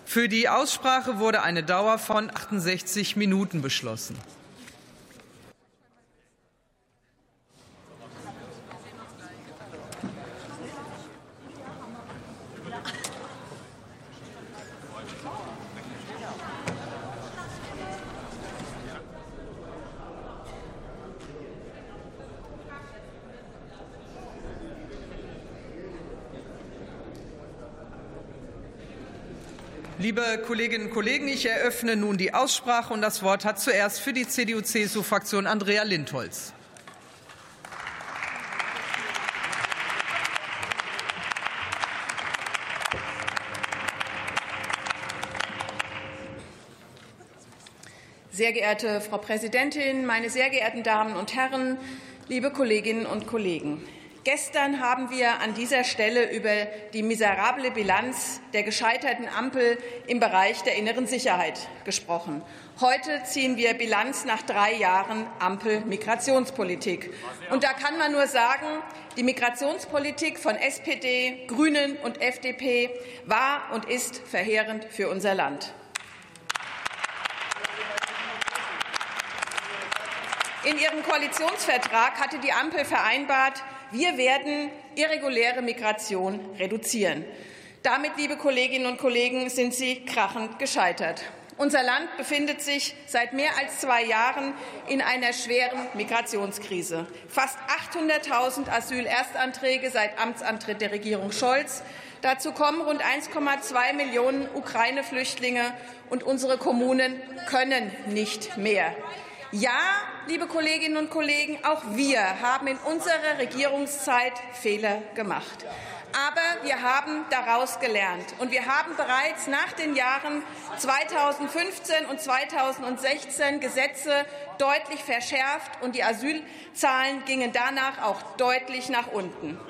Für die Aussprache wurde eine Dauer von 68 Minuten beschlossen. Liebe Kolleginnen und Kollegen, ich eröffne nun die Aussprache, und das Wort hat zuerst für die CDU-CSU-Fraktion Andrea Lindholz. Sehr geehrte Frau Präsidentin, meine sehr geehrten Damen und Herren, liebe Kolleginnen und Kollegen! Gestern haben wir an dieser Stelle über die miserable Bilanz der gescheiterten Ampel im Bereich der inneren Sicherheit gesprochen. Heute ziehen wir Bilanz nach 3 Jahren Ampel-Migrationspolitik. Und da kann man nur sagen, die Migrationspolitik von SPD, Grünen und FDP war und ist verheerend für unser Land. In ihrem Koalitionsvertrag hatte die Ampel vereinbart, wir werden irreguläre Migration reduzieren. Damit, liebe Kolleginnen und Kollegen, sind Sie krachend gescheitert. Unser Land befindet sich seit mehr als 2 Jahren in einer schweren Migrationskrise. Fast 800.000 Asylerstanträge seit Amtsantritt der Regierung Scholz. Dazu kommen rund 1,2 Millionen Ukraine-Flüchtlinge, und unsere Kommunen können nicht mehr. Ja, liebe Kolleginnen und Kollegen, auch wir haben in unserer Regierungszeit Fehler gemacht. Aber wir haben daraus gelernt. Und wir haben bereits nach den Jahren 2015 und 2016 Gesetze deutlich verschärft, und die Asylzahlen gingen danach auch deutlich nach unten.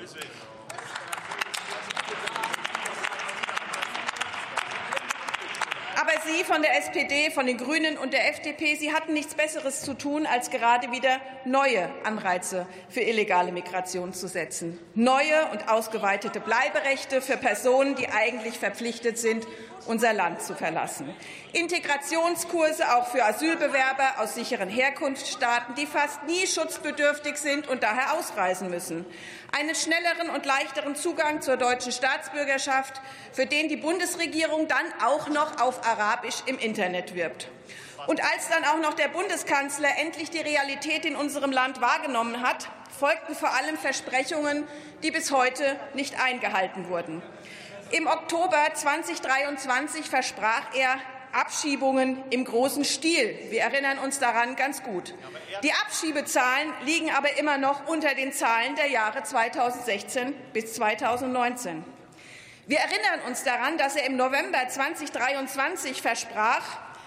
Aber Sie von der SPD, von den Grünen und der FDP, Sie hatten nichts Besseres zu tun, als gerade wieder neue Anreize für illegale Migration zu setzen. Neue und ausgeweitete Bleiberechte für Personen, die eigentlich verpflichtet sind, unser Land zu verlassen. Integrationskurse auch für Asylbewerber aus sicheren Herkunftsstaaten, die fast nie schutzbedürftig sind und daher ausreisen müssen. Einen schnelleren und leichteren Zugang zur deutschen Staatsbürgerschaft, für den die Bundesregierung dann auch noch auf Arabisch im Internet wirbt. Und als dann auch noch der Bundeskanzler endlich die Realität in unserem Land wahrgenommen hat, folgten vor allem Versprechungen, die bis heute nicht eingehalten wurden. Im Oktober 2023 versprach er Abschiebungen im großen Stil. Wir erinnern uns daran ganz gut. Die Abschiebezahlen liegen aber immer noch unter den Zahlen der Jahre 2016 bis 2019. Wir erinnern uns daran, dass er im November 2023 versprach,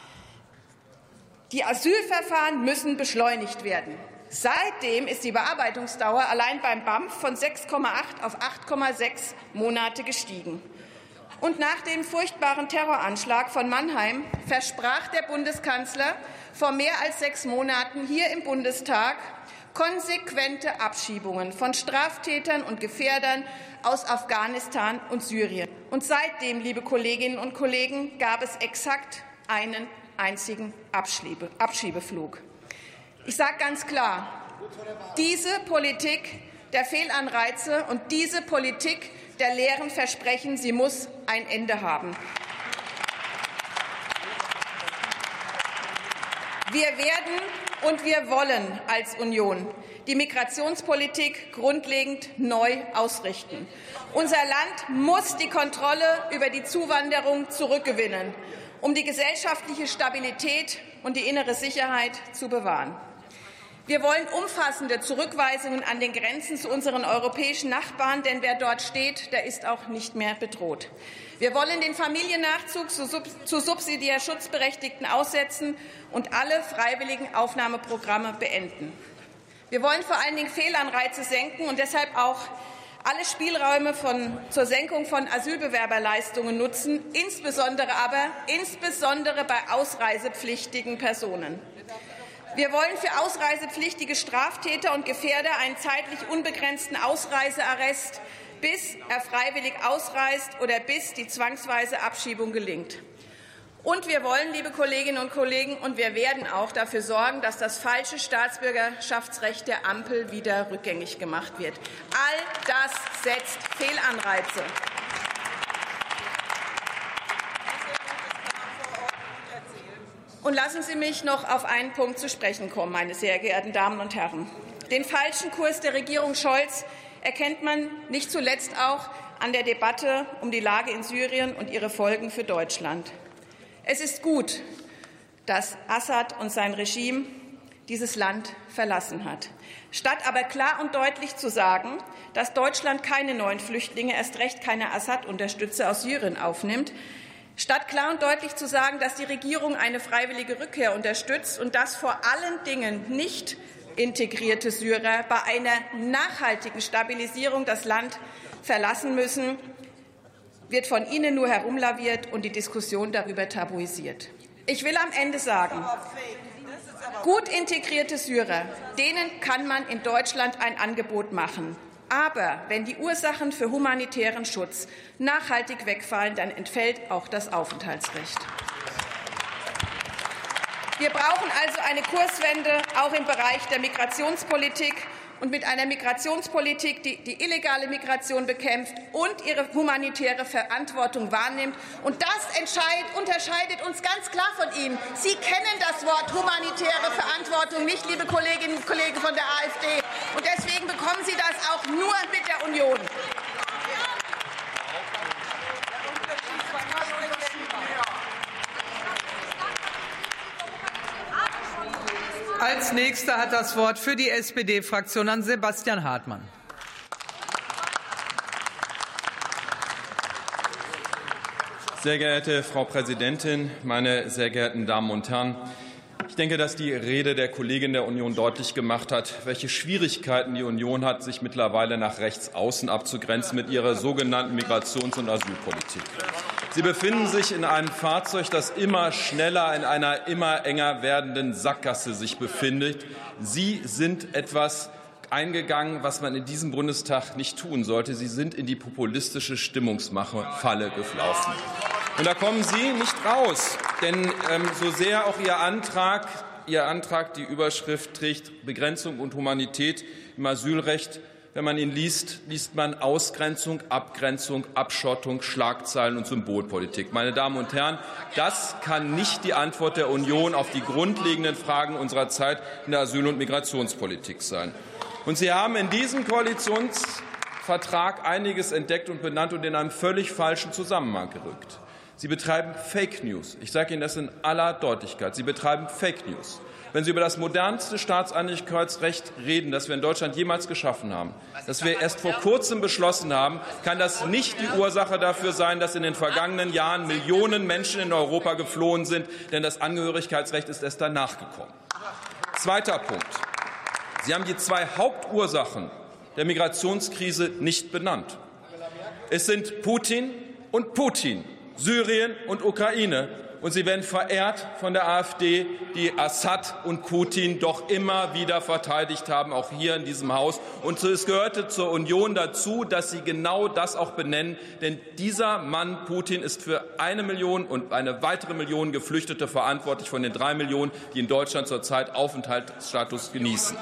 die Asylverfahren müssen beschleunigt werden. Seitdem ist die Bearbeitungsdauer allein beim BAMF von 6,8 auf 8,6 Monate gestiegen. Und nach dem furchtbaren Terroranschlag von Mannheim versprach der Bundeskanzler vor mehr als 6 Monaten hier im Bundestag konsequente Abschiebungen von Straftätern und Gefährdern aus Afghanistan und Syrien. Und seitdem, liebe Kolleginnen und Kollegen, gab es exakt einen einzigen Abschiebeflug. Ich sage ganz klar, diese Politik der Fehlanreize und diese Politik der leeren Versprechen, sie muss ein Ende haben. Wir werden und wir wollen als Union die Migrationspolitik grundlegend neu ausrichten. Unser Land muss die Kontrolle über die Zuwanderung zurückgewinnen, um die gesellschaftliche Stabilität und die innere Sicherheit zu bewahren. Wir wollen umfassende Zurückweisungen an den Grenzen zu unseren europäischen Nachbarn, denn wer dort steht, der ist auch nicht mehr bedroht. Wir wollen den Familiennachzug zu subsidiär Schutzberechtigten aussetzen und alle freiwilligen Aufnahmeprogramme beenden. Wir wollen vor allen Dingen Fehlanreize senken und deshalb auch alle Spielräume zur Senkung von Asylbewerberleistungen nutzen, insbesondere bei ausreisepflichtigen Personen. Wir wollen für ausreisepflichtige Straftäter und Gefährder einen zeitlich unbegrenzten Ausreisearrest bis er freiwillig ausreist oder bis die zwangsweise Abschiebung gelingt. Und wir wollen, liebe Kolleginnen und Kollegen, und wir werden auch dafür sorgen, dass das falsche Staatsbürgerschaftsrecht der Ampel wieder rückgängig gemacht wird. All das setzt Fehlanreize. Und lassen Sie mich noch auf einen Punkt zu sprechen kommen, meine sehr geehrten Damen und Herren. Den falschen Kurs der Regierung Scholz erkennt man nicht zuletzt auch an der Debatte um die Lage in Syrien und ihre Folgen für Deutschland. Es ist gut, dass Assad und sein Regime dieses Land verlassen hat. Statt aber klar und deutlich zu sagen, dass Deutschland keine neuen Flüchtlinge, erst recht keine Assad-Unterstützer aus Syrien aufnimmt, statt klar und deutlich zu sagen, dass die Regierung eine freiwillige Rückkehr unterstützt und dass vor allen Dingen nicht integrierte Syrer bei einer nachhaltigen Stabilisierung das Land verlassen müssen, wird von Ihnen nur herumlaviert und die Diskussion darüber tabuisiert. Ich will am Ende sagen, gut integrierte Syrer, denen kann man in Deutschland ein Angebot machen. Aber wenn die Ursachen für humanitären Schutz nachhaltig wegfallen, dann entfällt auch das Aufenthaltsrecht. Wir brauchen also eine Kurswende auch im Bereich der Migrationspolitik und mit einer Migrationspolitik, die die illegale Migration bekämpft und ihre humanitäre Verantwortung wahrnimmt. Und das unterscheidet uns ganz klar von Ihnen. Sie kennen das Wort humanitäre Verantwortung nicht, liebe Kolleginnen und Kollegen von der AfD. Und deswegen bekommen Sie das auch nur mit der Union. Als Nächster hat das Wort für die SPD-Fraktion an Sebastian Hartmann. Sehr geehrte Frau Präsidentin, meine sehr geehrten Damen und Herren! Ich denke, dass die Rede der Kollegin der Union deutlich gemacht hat, welche Schwierigkeiten die Union hat, sich mittlerweile nach rechts außen abzugrenzen mit ihrer sogenannten Migrations- und Asylpolitik. Sie befinden sich in einem Fahrzeug, das immer schneller in einer immer enger werdenden Sackgasse sich befindet. Sie sind etwas eingegangen, was man in diesem Bundestag nicht tun sollte. Sie sind in die populistische Stimmungsmache-Falle gelaufen. Und da kommen Sie nicht raus, denn so sehr auch Ihr Antrag die Überschrift trägt Begrenzung und Humanität im Asylrecht, wenn man ihn liest, liest man Ausgrenzung, Abgrenzung, Abschottung, Schlagzeilen und Symbolpolitik. Meine Damen und Herren, das kann nicht die Antwort der Union auf die grundlegenden Fragen unserer Zeit in der Asyl- und Migrationspolitik sein. Und Sie haben in diesem Koalitionsvertrag einiges entdeckt und benannt und in einem völlig falschen Zusammenhang gerückt. Sie betreiben Fake News. Ich sage Ihnen das in aller Deutlichkeit. Sie betreiben Fake News. Wenn Sie über das modernste Staatsangehörigkeitsrecht reden, das wir in Deutschland jemals geschaffen haben, das wir erst vor kurzem beschlossen haben, kann das nicht die Ursache dafür sein, dass in den vergangenen Jahren Millionen Menschen in Europa geflohen sind, denn das Angehörigkeitsrecht ist erst danach gekommen. Zweiter Punkt. Sie haben die zwei Hauptursachen der Migrationskrise nicht benannt. Es sind Putin und Putin, Syrien und Ukraine. Und Sie werden verehrt von der AfD, die Assad und Putin doch immer wieder verteidigt haben, auch hier in diesem Haus. Und es gehörte zur Union dazu, dass Sie genau das auch benennen. Denn dieser Mann, Putin, ist für 1 Million und eine weitere Million Geflüchtete verantwortlich von den 3 Millionen, die in Deutschland zurzeit Aufenthaltsstatus genießen.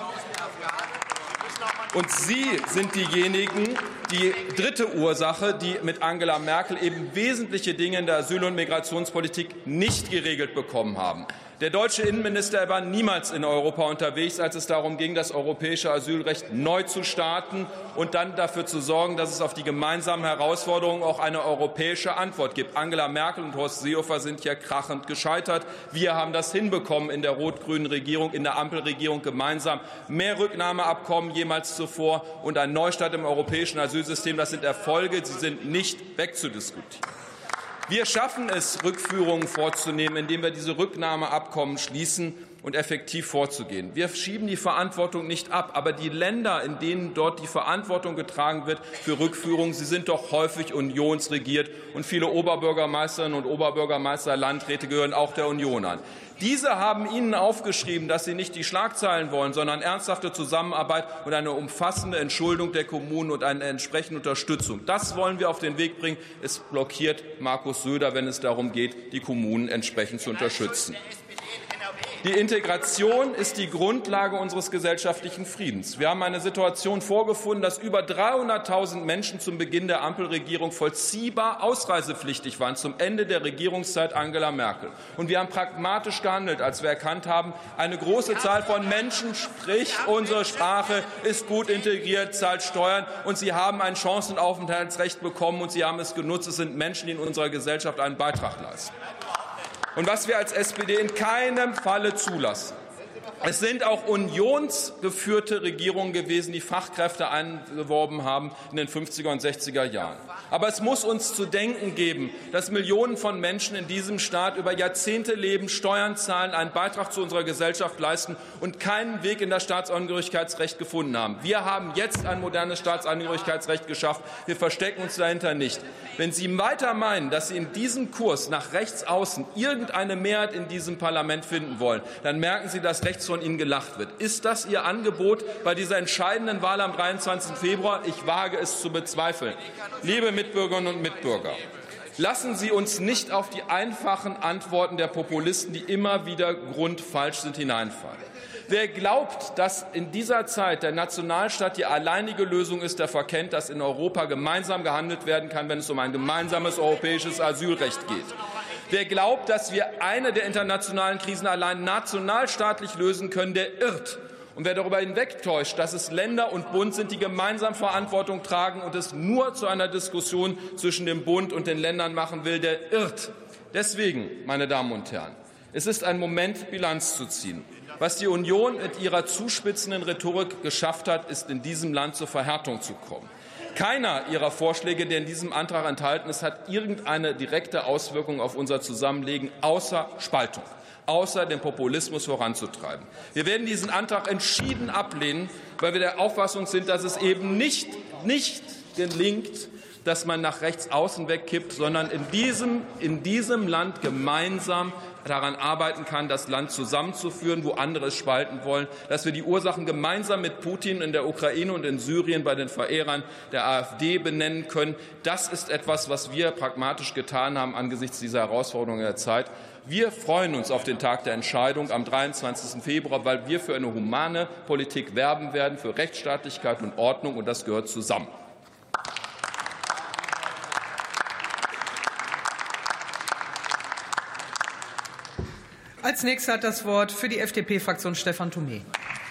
Und Sie sind diejenigen, die dritte Ursache, die mit Angela Merkel eben wesentliche Dinge in der Asyl- und Migrationspolitik nicht geregelt bekommen haben. Der deutsche Innenminister war niemals in Europa unterwegs, als es darum ging, das europäische Asylrecht neu zu starten und dann dafür zu sorgen, dass es auf die gemeinsamen Herausforderungen auch eine europäische Antwort gibt. Angela Merkel und Horst Seehofer sind hier krachend gescheitert. Wir haben das hinbekommen in der rot-grünen Regierung, in der Ampelregierung gemeinsam. Mehr Rücknahmeabkommen jemals zuvor und ein Neustart im europäischen Asylsystem. Das sind Erfolge, sie sind nicht wegzudiskutieren. Wir schaffen es, Rückführungen vorzunehmen, indem wir diese Rücknahmeabkommen schließen. und effektiv vorzugehen. Wir schieben die Verantwortung nicht ab, aber die Länder, in denen dort die Verantwortung getragen wird für Rückführung, sie sind doch häufig unionsregiert, und viele Oberbürgermeisterinnen und Oberbürgermeister, Landräte gehören auch der Union an. Diese haben Ihnen aufgeschrieben, dass sie nicht die Schlagzeilen wollen, sondern ernsthafte Zusammenarbeit und eine umfassende Entschuldung der Kommunen und eine entsprechende Unterstützung. Das wollen wir auf den Weg bringen. Es blockiert Markus Söder, wenn es darum geht, die Kommunen entsprechend zu unterstützen. Die Integration ist die Grundlage unseres gesellschaftlichen Friedens. Wir haben eine Situation vorgefunden, dass über 300.000 Menschen zum Beginn der Ampelregierung vollziehbar ausreisepflichtig waren, zum Ende der Regierungszeit Angela Merkel. Und wir haben pragmatisch gehandelt, als wir erkannt haben, eine große Zahl von Menschen spricht unsere Sprache, ist gut integriert, zahlt Steuern, und sie haben ein Chancenaufenthaltsrecht bekommen, und sie haben es genutzt. Es sind Menschen, die in unserer Gesellschaft einen Beitrag leisten. Und was wir als SPD in keinem Falle zulassen: Es sind auch unionsgeführte Regierungen gewesen, die Fachkräfte eingeworben haben in den 50er und 60er Jahren. Aber es muss uns zu denken geben, dass Millionen von Menschen in diesem Staat über Jahrzehnte leben, Steuern zahlen, einen Beitrag zu unserer Gesellschaft leisten und keinen Weg in das Staatsangehörigkeitsrecht gefunden haben. Wir haben jetzt ein modernes Staatsangehörigkeitsrecht geschafft. Wir verstecken uns dahinter nicht. Wenn Sie weiter meinen, dass Sie in diesem Kurs nach rechts außen irgendeine Mehrheit in diesem Parlament finden wollen, dann merken Sie, dass rechts von Ihnen gelacht wird. Ist das Ihr Angebot bei dieser entscheidenden Wahl am 23. Februar? Ich wage es zu bezweifeln. Liebe Mitbürgerinnen und Mitbürger, lassen Sie uns nicht auf die einfachen Antworten der Populisten, die immer wieder grundfalsch sind, hineinfallen. Wer glaubt, dass in dieser Zeit der Nationalstaat die alleinige Lösung ist, der verkennt, dass in Europa gemeinsam gehandelt werden kann, wenn es um ein gemeinsames europäisches Asylrecht geht. Wer glaubt, dass wir eine der internationalen Krisen allein nationalstaatlich lösen können, der irrt. Und wer darüber hinwegtäuscht, dass es Länder und Bund sind, die gemeinsam Verantwortung tragen und es nur zu einer Diskussion zwischen dem Bund und den Ländern machen will, der irrt. Deswegen, meine Damen und Herren, es ist ein Moment, Bilanz zu ziehen. Was die Union mit ihrer zuspitzenden Rhetorik geschafft hat, ist in diesem Land zur Verhärtung zu kommen. Keiner Ihrer Vorschläge, der in diesem Antrag enthalten ist, hat irgendeine direkte Auswirkung auf unser Zusammenleben, außer Spaltung, außer den Populismus voranzutreiben. Wir werden diesen Antrag entschieden ablehnen, weil wir der Auffassung sind, dass es eben nicht gelingt, dass man nach rechts außen wegkippt, sondern in diesem Land gemeinsam daran arbeiten kann, das Land zusammenzuführen, wo andere es spalten wollen, dass wir die Ursachen gemeinsam mit Putin in der Ukraine und in Syrien bei den Verehrern der AfD benennen können. Das ist etwas, was wir pragmatisch getan haben angesichts dieser Herausforderungen der Zeit. Wir freuen uns auf den Tag der Entscheidung am 23. Februar, weil wir für eine humane Politik werben werden, für Rechtsstaatlichkeit und Ordnung, und das gehört zusammen. Als Nächster hat das Wort für die FDP-Fraktion Stefan Thomé.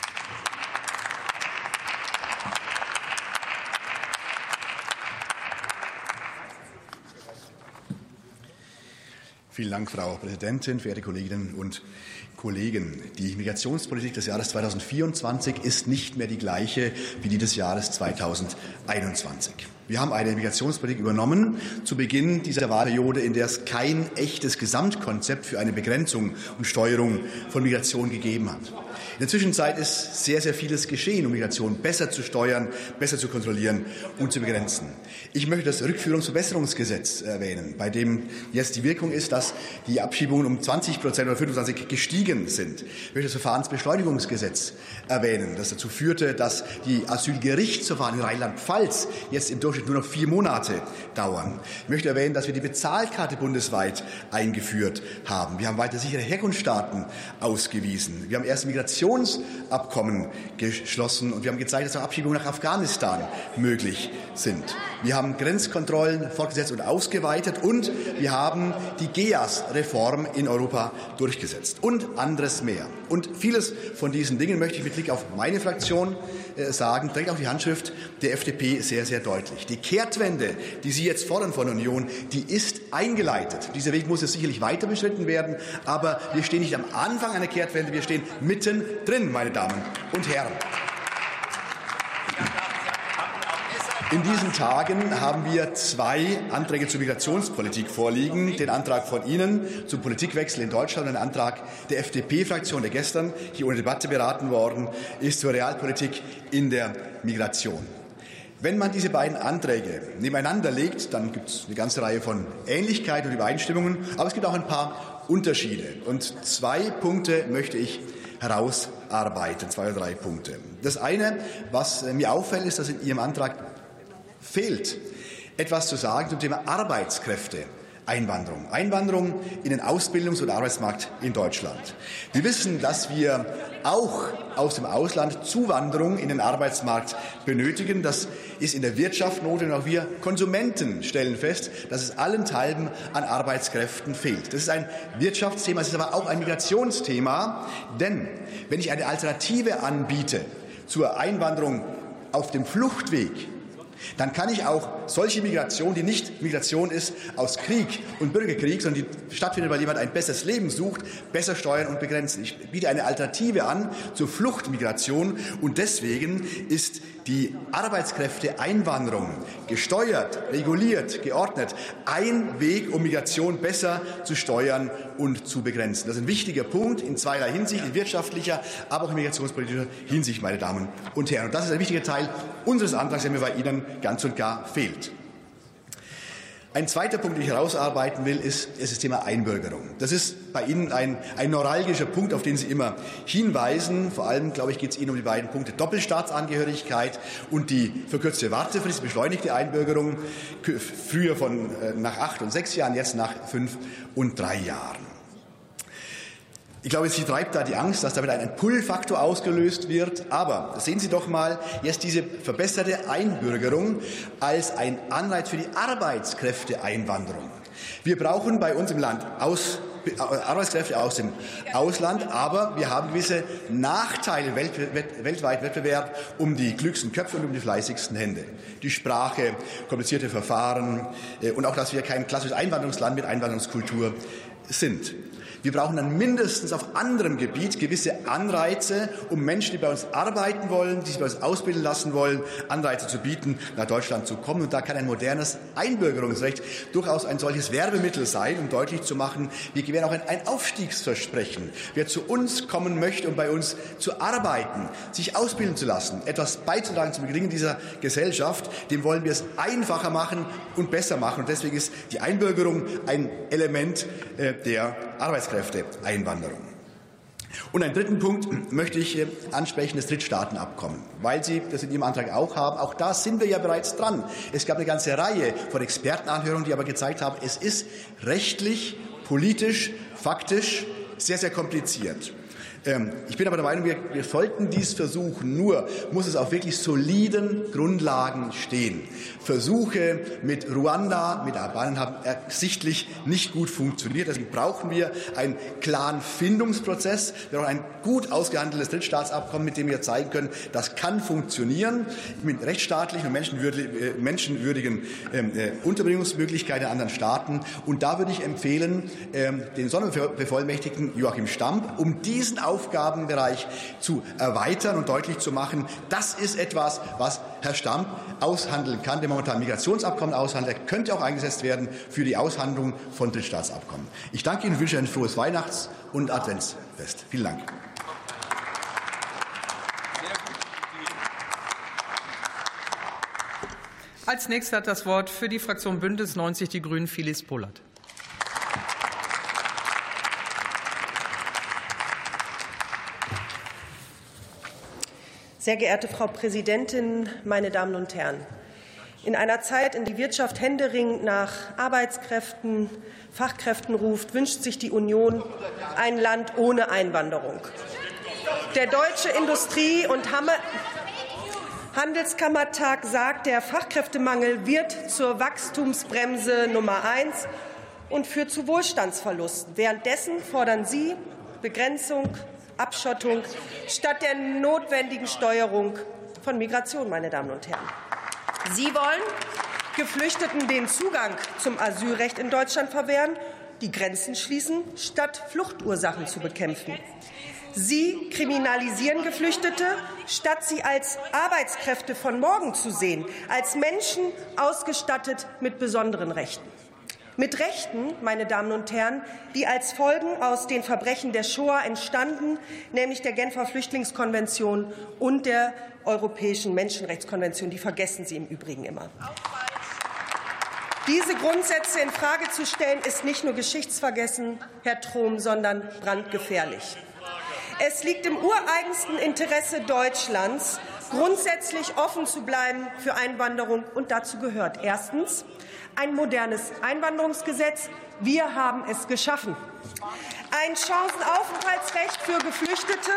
Vielen Dank, Frau Präsidentin, verehrte Kolleginnen und Kollegen. Die Migrationspolitik des Jahres 2024 ist nicht mehr die gleiche wie die des Jahres 2021. Wir haben eine Migrationspolitik übernommen zu Beginn dieser Wahlperiode, in der es kein echtes Gesamtkonzept für eine Begrenzung und Steuerung von Migration gegeben hat. In der Zwischenzeit ist sehr, sehr vieles geschehen, um Migration besser zu steuern, besser zu kontrollieren und zu begrenzen. Ich möchte das Rückführungsverbesserungsgesetz erwähnen, bei dem jetzt die Wirkung ist, dass die Abschiebungen um 20% oder 25% gestiegen sind. Ich möchte das Verfahrensbeschleunigungsgesetz erwähnen, das dazu führte, dass die Asylgerichtsverfahren in Rheinland-Pfalz jetzt im Durchschnitt nur noch 4 Monate dauern. Ich möchte erwähnen, dass wir die Bezahlkarte bundesweit eingeführt haben. Wir haben weiter sichere Herkunftsstaaten ausgewiesen. Wir haben erste Migrationsabkommen geschlossen, und wir haben gezeigt, dass auch Abschiebungen nach Afghanistan möglich sind. Wir haben Grenzkontrollen fortgesetzt und ausgeweitet, und wir haben die GEAS-Reform in Europa durchgesetzt und anderes mehr. Und vieles von diesen Dingen möchte ich mit Blick auf meine Fraktion sagen, trägt auch die Handschrift der FDP sehr, sehr deutlich. Die Kehrtwende, die Sie jetzt fordern von der Union, die ist eingeleitet. Dieser Weg muss jetzt sicherlich weiter beschritten werden, aber wir stehen nicht am Anfang einer Kehrtwende, wir stehen mittendrin, meine Damen und Herren. In diesen Tagen haben wir 2 Anträge zur Migrationspolitik vorliegen. Den Antrag von Ihnen zum Politikwechsel in Deutschland und den Antrag der FDP-Fraktion, der gestern hier ohne Debatte beraten worden ist, zur Realpolitik in der Migration. Wenn man diese beiden Anträge nebeneinander legt, dann gibt es eine ganze Reihe von Ähnlichkeiten und Übereinstimmungen, aber es gibt auch ein paar Unterschiede. Und 2 Punkte möchte ich herausarbeiten, 2 oder 3 Punkte. Das eine, was mir auffällt, ist, dass in Ihrem Antrag fehlt, etwas zu sagen zum Thema Arbeitskräfteeinwanderung. Einwanderung in den Ausbildungs- und Arbeitsmarkt in Deutschland. Wir wissen, dass wir auch aus dem Ausland Zuwanderung in den Arbeitsmarkt benötigen. Das ist in der Wirtschaft notwendig. Auch wir Konsumenten stellen fest, dass es allenthalben an Arbeitskräften fehlt. Das ist ein Wirtschaftsthema, es ist aber auch ein Migrationsthema. Denn wenn ich eine Alternative anbiete zur Einwanderung auf dem Fluchtweg, dann kann ich auch solche Migration, die nicht Migration ist aus Krieg und Bürgerkrieg, sondern die stattfindet, weil jemand ein besseres Leben sucht, besser steuern und begrenzen. Ich biete eine Alternative an zur Fluchtmigration und deswegen ist die Arbeitskräfteeinwanderung gesteuert, reguliert, geordnet ein Weg, um Migration besser zu steuern und zu begrenzen. Das ist ein wichtiger Punkt in zweierlei Hinsicht, in wirtschaftlicher, aber auch in migrationspolitischer Hinsicht, meine Damen und Herren. Und das ist ein wichtiger Teil unseres Antrags, der mir bei Ihnen ganz und gar fehlt. Ein zweiter Punkt, den ich herausarbeiten will, ist das Thema Einbürgerung. Das ist bei Ihnen ein neuralgischer Punkt, auf den Sie immer hinweisen. Vor allem, glaube ich, geht es Ihnen um die beiden Punkte Doppelstaatsangehörigkeit und die verkürzte Wartefrist, beschleunigte Einbürgerung, früher nach 8 und 6 Jahren, jetzt nach 5 und 3 Jahren. Ich glaube, Sie treibt da die Angst, dass damit ein Pull-Faktor ausgelöst wird. Aber sehen Sie doch mal jetzt diese verbesserte Einbürgerung als ein Anreiz für die Arbeitskräfteeinwanderung. Wir brauchen bei uns im Land Arbeitskräfte aus dem Ausland, aber wir haben gewisse Nachteile weltweit Wettbewerb um die klügsten Köpfe und um die fleißigsten Hände. Die Sprache, komplizierte Verfahren und auch, dass wir kein klassisches Einwanderungsland mit Einwanderungskultur sind. Wir brauchen dann mindestens auf anderem Gebiet gewisse Anreize, um Menschen, die bei uns arbeiten wollen, die sich bei uns ausbilden lassen wollen, Anreize zu bieten, nach Deutschland zu kommen. Und da kann ein modernes Einbürgerungsrecht durchaus ein solches Werbemittel sein, um deutlich zu machen, wir gewähren auch ein Aufstiegsversprechen. Wer zu uns kommen möchte, um bei uns zu arbeiten, sich ausbilden zu lassen, etwas beizutragen zum Gelingen dieser Gesellschaft, dem wollen wir es einfacher machen und besser machen. Und deswegen ist die Einbürgerung ein Element der Arbeitskräfteeinwanderung. Und einen dritten Punkt möchte ich ansprechen, das Drittstaatenabkommen, weil Sie das in Ihrem Antrag auch haben. Auch da sind wir ja bereits dran. Es gab eine ganze Reihe von Expertenanhörungen, die aber gezeigt haben, es ist rechtlich, politisch, faktisch sehr, sehr kompliziert. Ich bin aber der Meinung, wir sollten dies versuchen. Nur muss es auf wirklich soliden Grundlagen stehen. Versuche mit Ruanda, mit Albanien haben ersichtlich nicht gut funktioniert. Deswegen brauchen wir einen klaren Findungsprozess. Wir brauchen ein gut ausgehandeltes Drittstaatsabkommen, mit dem wir zeigen können, das kann funktionieren mit rechtsstaatlichen und menschenwürdigen Unterbringungsmöglichkeiten in anderen Staaten. Und da würde ich empfehlen, den Sonderbevollmächtigten Joachim Stamp, um diesen Aufgabenbereich zu erweitern und deutlich zu machen, das ist etwas, was Herr Stamp aushandeln kann, der momentan Migrationsabkommen aushandelt. Er könnte auch eingesetzt werden für die Aushandlung von Drittstaatsabkommen. Ich danke Ihnen und wünsche ein frohes Weihnachts- und Adventsfest. Vielen Dank. Als Nächster hat das Wort für die Fraktion Bündnis 90 Die Grünen Philippe Pollert. Sehr geehrte Frau Präsidentin, meine Damen und Herren! In einer Zeit, in der die Wirtschaft händeringend nach Arbeitskräften, Fachkräften ruft, wünscht sich die Union ein Land ohne Einwanderung. Der Deutsche Industrie- und Handelskammertag sagt, der Fachkräftemangel wird zur Wachstumsbremse Nummer 1 und führt zu Wohlstandsverlusten. Währenddessen fordern Sie Begrenzung, Abschottung statt der notwendigen Steuerung von Migration, meine Damen und Herren. Sie wollen Geflüchteten den Zugang zum Asylrecht in Deutschland verwehren die Grenzen schließen, statt Fluchtursachen zu bekämpfen. Sie kriminalisieren Geflüchtete, statt sie als Arbeitskräfte von morgen zu sehen, als Menschen ausgestattet mit besonderen Rechten. Mit Rechten, meine Damen und Herren, die als Folgen aus den Verbrechen der Shoah entstanden, nämlich der Genfer Flüchtlingskonvention und der Europäischen Menschenrechtskonvention. Die vergessen Sie im Übrigen immer. Diese Grundsätze in Frage zu stellen, ist nicht nur geschichtsvergessen, Herr Trom, sondern brandgefährlich. Es liegt im ureigensten Interesse Deutschlands, grundsätzlich offen zu bleiben für Einwanderung. Und dazu gehört erstens ein modernes Einwanderungsgesetz. Wir haben es geschaffen. Ein Chancenaufenthaltsrecht für Geflüchtete.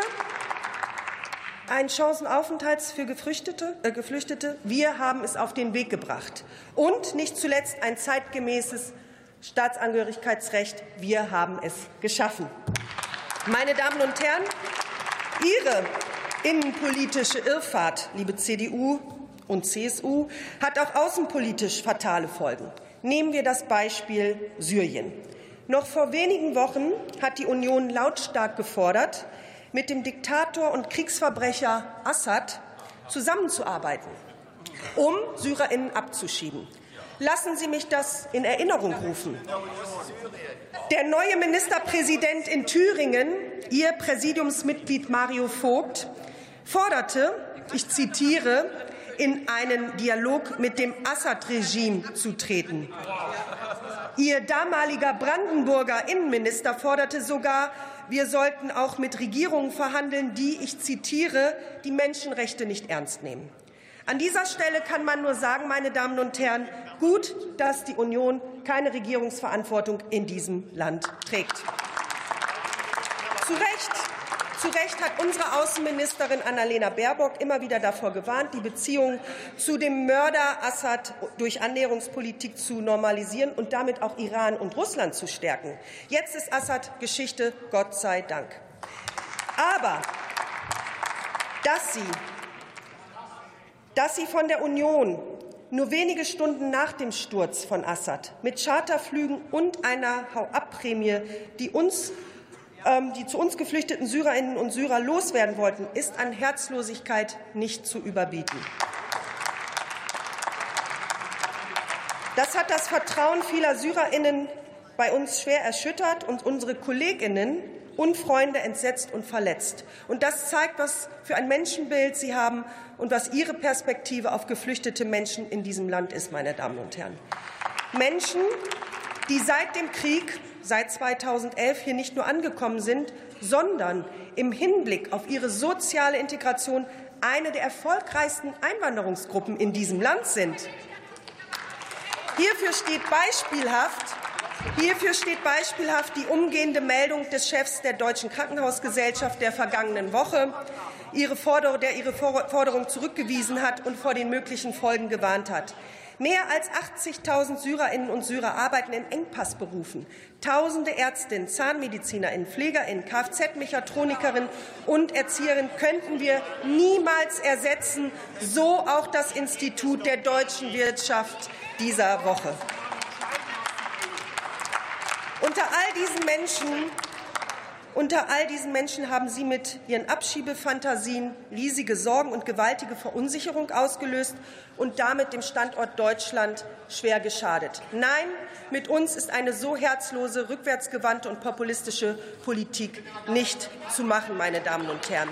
Geflüchtete. Wir haben es auf den Weg gebracht. Und nicht zuletzt ein zeitgemäßes Staatsangehörigkeitsrecht. Wir haben es geschaffen. Meine Damen und Herren, Ihre innenpolitische Irrfahrt, liebe CDU und CSU, hat auch außenpolitisch fatale Folgen. Nehmen wir das Beispiel Syrien. Noch vor wenigen Wochen hat die Union lautstark gefordert, mit dem Diktator und Kriegsverbrecher Assad zusammenzuarbeiten, um SyrerInnen abzuschieben. Lassen Sie mich das in Erinnerung rufen. Der neue Ministerpräsident in Thüringen, Ihr Präsidiumsmitglied Mario Vogt, forderte, ich zitiere, in einen Dialog mit dem Assad-Regime zu treten. Ihr damaliger Brandenburger Innenminister forderte sogar, wir sollten auch mit Regierungen verhandeln, die, ich zitiere, die Menschenrechte nicht ernst nehmen. An dieser Stelle kann man nur sagen, meine Damen und Herren, gut, dass die Union keine Regierungsverantwortung in diesem Land trägt. Zu Recht hat unsere Außenministerin Annalena Baerbock immer wieder davor gewarnt, die Beziehungen zu dem Mörder Assad durch Annäherungspolitik zu normalisieren und damit auch Iran und Russland zu stärken. Jetzt ist Assad Geschichte, Gott sei Dank. Aber dass sie von der Union nur wenige Stunden nach dem Sturz von Assad mit Charterflügen und einer Hau-ab-Prämie die zu uns geflüchteten Syrerinnen und Syrer loswerden wollten, ist an Herzlosigkeit nicht zu überbieten. Das hat das Vertrauen vieler Syrerinnen bei uns schwer erschüttert und unsere Kolleginnen und Freunde entsetzt und verletzt. Und das zeigt, was für ein Menschenbild Sie haben und was Ihre Perspektive auf geflüchtete Menschen in diesem Land ist, meine Damen und Herren. Menschen, die seit dem Krieg, seit 2011 hier nicht nur angekommen sind, sondern im Hinblick auf ihre soziale Integration eine der erfolgreichsten Einwanderungsgruppen in diesem Land sind. Hierfür steht beispielhaft die umgehende Meldung des Chefs der Deutschen Krankenhausgesellschaft der vergangenen Woche, der ihre Forderung zurückgewiesen hat und vor den möglichen Folgen gewarnt hat. Mehr als 80.000 Syrerinnen und Syrer arbeiten in Engpassberufen. Tausende Ärztinnen, ZahnmedizinerInnen, PflegerInnen, Kfz-Mechatronikerinnen und Erzieherinnen könnten wir niemals ersetzen, so auch das Institut der deutschen Wirtschaft dieser Woche. Unter all diesen Menschen haben Sie mit Ihren Abschiebefantasien riesige Sorgen und gewaltige Verunsicherung ausgelöst und damit dem Standort Deutschland schwer geschadet. Nein, mit uns ist eine so herzlose, rückwärtsgewandte und populistische Politik nicht zu machen, meine Damen und Herren.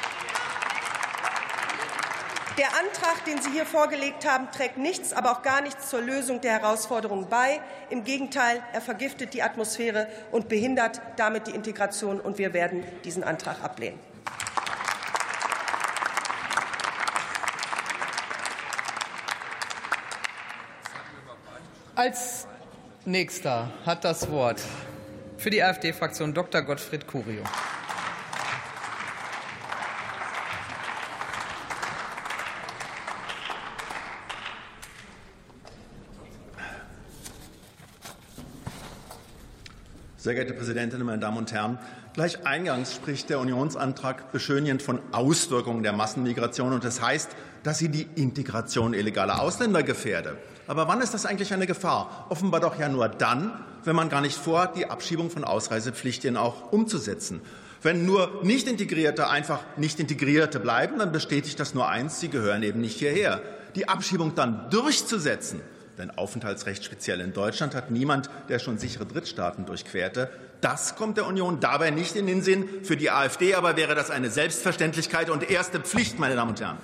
Der Antrag, den Sie hier vorgelegt haben, trägt nichts, aber auch gar nichts zur Lösung der Herausforderungen bei. Im Gegenteil, er vergiftet die Atmosphäre und behindert damit die Integration. Und wir werden diesen Antrag ablehnen. Als Nächster hat das Wort für die AfD-Fraktion Dr. Gottfried Curio. Sehr geehrte Präsidentin, meine Damen und Herren! Gleich eingangs spricht der Unionsantrag beschönigend von Auswirkungen der Massenmigration. Und das heißt, dass sie die Integration illegaler Ausländer gefährde. Aber wann ist das eigentlich eine Gefahr? Offenbar doch ja nur dann, wenn man gar nicht vorhat, die Abschiebung von Ausreisepflichtigen auch umzusetzen. Wenn nur Nicht-Integrierte einfach Nicht-Integrierte bleiben, dann bestätigt das nur eins: sie gehören eben nicht hierher. Die Abschiebung dann durchzusetzen, denn Aufenthaltsrecht speziell in Deutschland hat niemand, der schon sichere Drittstaaten durchquerte, das kommt der Union dabei nicht in den Sinn. Für die AfD aber wäre das eine Selbstverständlichkeit und erste Pflicht, meine Damen und Herren.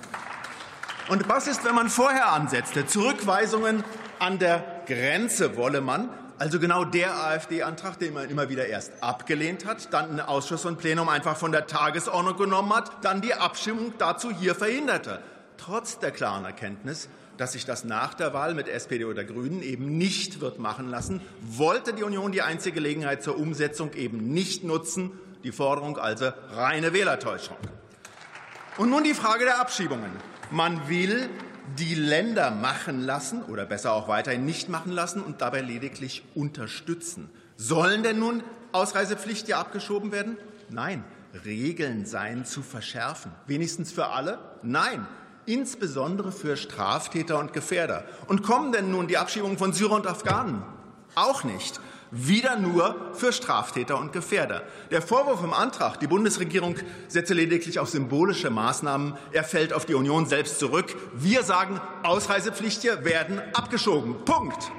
Und was ist, wenn man vorher ansetzte? Zurückweisungen an der Grenze wolle man, also genau der AfD-Antrag, den man immer wieder erst abgelehnt hat, dann in Ausschuss und Plenum einfach von der Tagesordnung genommen hat, dann die Abstimmung dazu hier verhinderte. Trotz der klaren Erkenntnis, dass sich das nach der Wahl mit SPD oder Grünen eben nicht wird machen lassen, wollte die Union die einzige Gelegenheit zur Umsetzung eben nicht nutzen. Die Forderung also reine Wählertäuschung. Und nun die Frage der Abschiebungen. Man will die Länder machen lassen oder besser auch weiterhin nicht machen lassen und dabei lediglich unterstützen. Sollen denn nun Ausreisepflichten abgeschoben werden? Nein. Regeln seien zu verschärfen. Wenigstens für alle? Nein. Insbesondere für Straftäter und Gefährder. Und kommen denn nun die Abschiebungen von Syrern und Afghanen? Auch nicht. Wieder nur für Straftäter und Gefährder. Der Vorwurf im Antrag, die Bundesregierung setze lediglich auf symbolische Maßnahmen, er fällt auf die Union selbst zurück. Wir sagen, Ausreisepflichten werden abgeschoben. Punkt.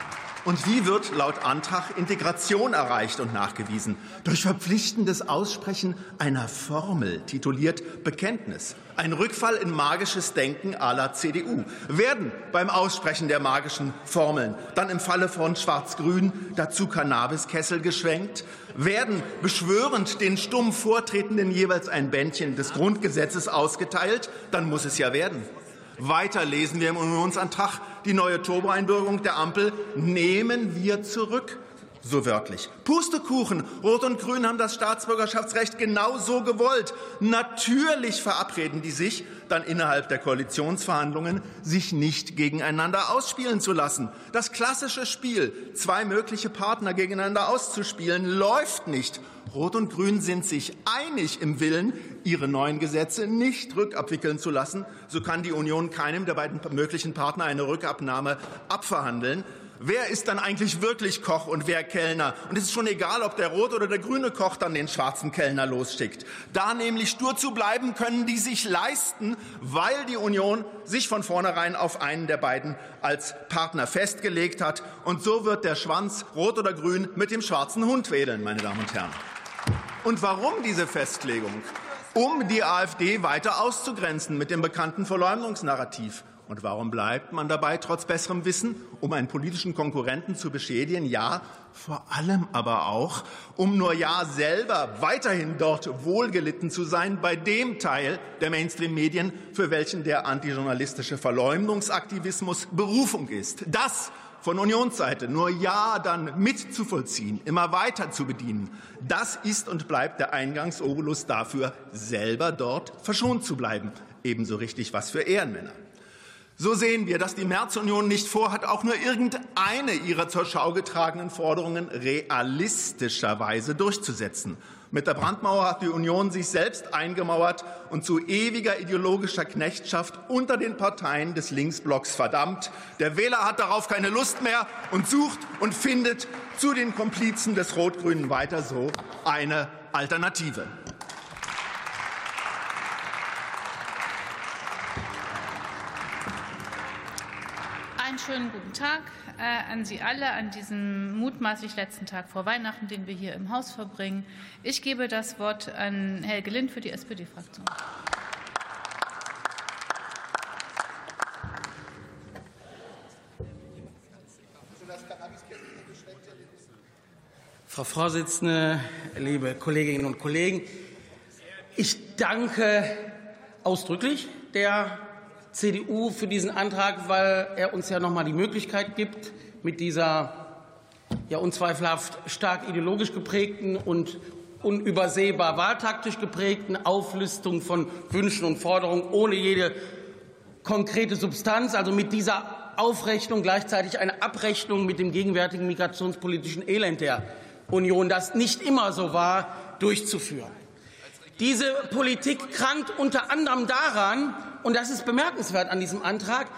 Und wie wird laut Antrag Integration erreicht und nachgewiesen? Durch verpflichtendes Aussprechen einer Formel, tituliert Bekenntnis. Ein Rückfall in magisches Denken à la CDU. Werden beim Aussprechen der magischen Formeln dann im Falle von Schwarz-Grün dazu Cannabiskessel geschwenkt? Werden beschwörend den stumm Vortretenden jeweils ein Bändchen des Grundgesetzes ausgeteilt? Dann muss es ja werden. Weiter lesen wir im Unionsantrag, die neue Turbo-Einbürgerung der Ampel nehmen wir zurück. So wörtlich. Pustekuchen. Rot und Grün haben das Staatsbürgerschaftsrecht genau so gewollt. Natürlich verabreden die sich dann innerhalb der Koalitionsverhandlungen, sich nicht gegeneinander ausspielen zu lassen. Das klassische Spiel, zwei mögliche Partner gegeneinander auszuspielen, läuft nicht. Rot und Grün sind sich einig im Willen, ihre neuen Gesetze nicht rückabwickeln zu lassen. So kann die Union keinem der beiden möglichen Partner eine Rückabnahme abverhandeln. Wer ist dann eigentlich wirklich Koch und wer Kellner? Und es ist schon egal, ob der rote oder der grüne Koch dann den schwarzen Kellner losschickt. Da nämlich stur zu bleiben, können die sich leisten, weil die Union sich von vornherein auf einen der beiden als Partner festgelegt hat. Und so wird der Schwanz, rot oder grün, mit dem schwarzen Hund wedeln, meine Damen und Herren. Und warum diese Festlegung? Um die AfD weiter auszugrenzen mit dem bekannten Verleumdungsnarrativ. Und warum bleibt man dabei, trotz besserem Wissen? Um einen politischen Konkurrenten zu beschädigen? Ja, vor allem aber auch, um nur ja selber weiterhin dort wohlgelitten zu sein bei dem Teil der Mainstream-Medien, für welchen der antijournalistische Verleumdungsaktivismus Berufung ist. Das von Unionsseite nur ja dann mitzuvollziehen, immer weiter zu bedienen, das ist und bleibt der Eingangsobolus dafür, selber dort verschont zu bleiben. Ebenso richtig was für Ehrenmänner. So sehen wir, dass die Märzunion nicht vorhat, auch nur irgendeine ihrer zur Schau getragenen Forderungen realistischerweise durchzusetzen. Mit der Brandmauer hat die Union sich selbst eingemauert und zu ewiger ideologischer Knechtschaft unter den Parteien des Linksblocks verdammt. Der Wähler hat darauf keine Lust mehr und sucht und findet zu den Komplizen des Rot-Grünen weiter so eine Alternative. Einen schönen guten Tag an Sie alle an diesem mutmaßlich letzten Tag vor Weihnachten, den wir hier im Haus verbringen. Ich gebe das Wort an Helge Lind für die SPD-Fraktion. Frau Vorsitzende, liebe Kolleginnen und Kollegen! Ich danke ausdrücklich der CDU für diesen Antrag, weil er uns ja noch mal die Möglichkeit gibt, mit dieser ja unzweifelhaft stark ideologisch geprägten und unübersehbar wahltaktisch geprägten Auflistung von Wünschen und Forderungen ohne jede konkrete Substanz, also mit dieser Aufrechnung gleichzeitig eine Abrechnung mit dem gegenwärtigen migrationspolitischen Elend der Union, das nicht immer so war, durchzuführen. Diese Politik krankt unter anderem daran, und das ist bemerkenswert an diesem Antrag,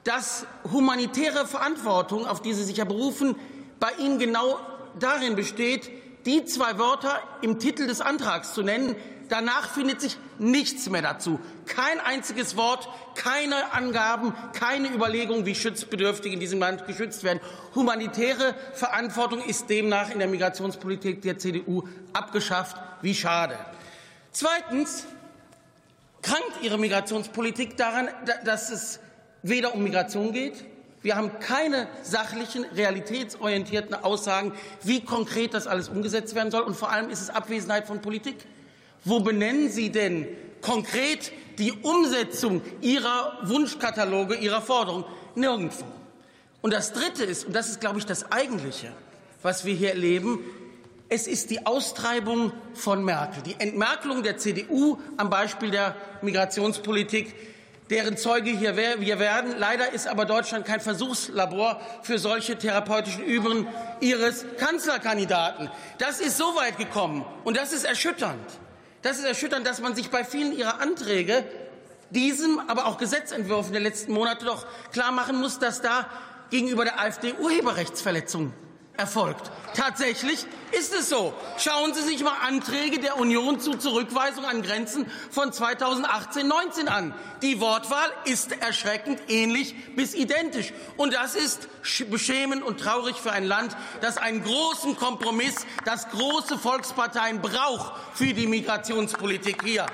dass humanitäre Verantwortung, auf die Sie sich ja berufen, bei Ihnen genau darin besteht, die 2 Wörter im Titel des Antrags zu nennen. Danach findet sich nichts mehr dazu. Kein einziges Wort, keine Angaben, keine Überlegung, wie Schutzbedürftige in diesem Land geschützt werden. Humanitäre Verantwortung ist demnach in der Migrationspolitik der CDU abgeschafft. Wie schade. Zweitens krankt Ihre Migrationspolitik daran, dass es weder um Migration geht. Wir haben keine sachlichen, realitätsorientierten Aussagen, wie konkret das alles umgesetzt werden soll. Und vor allem ist es Abwesenheit von Politik. Wo benennen Sie denn konkret die Umsetzung Ihrer Wunschkataloge, Ihrer Forderungen? Nirgendwo. Und das Dritte ist, und das ist, glaube ich, das Eigentliche, was wir hier erleben, es ist die Austreibung von Merkel, die Entmerkelung der CDU am Beispiel der Migrationspolitik, deren Zeuge hier wir werden. Leider ist aber Deutschland kein Versuchslabor für solche therapeutischen Übungen Ihres Kanzlerkandidaten. Das ist so weit gekommen, und das ist erschütternd. Das ist erschütternd, dass man sich bei vielen Ihrer Anträge, diesem, aber auch Gesetzentwürfen der letzten Monate doch klar machen muss, dass da gegenüber der AfD Urheberrechtsverletzung erfolgt. Tatsächlich ist es so. Schauen Sie sich mal Anträge der Union zu Zurückweisung an Grenzen von 2018-19 an. Die Wortwahl ist erschreckend ähnlich bis identisch. Und das ist beschämend und traurig für ein Land, das einen großen Kompromiss, das große Volksparteien braucht für die Migrationspolitik hier.